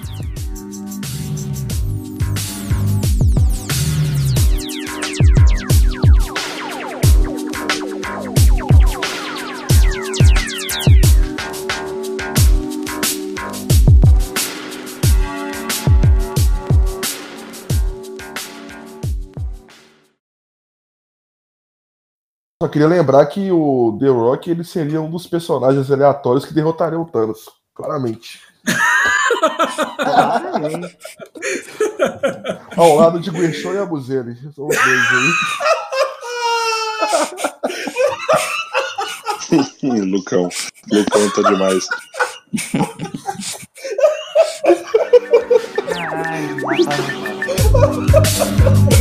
Só queria lembrar que o The Rock ele seria um dos personagens aleatórios que derrotariam o Thanos, claramente. Ao lado de Guerchon e Abuzeli. São os dois aí. Lucão tá demais. Caralho,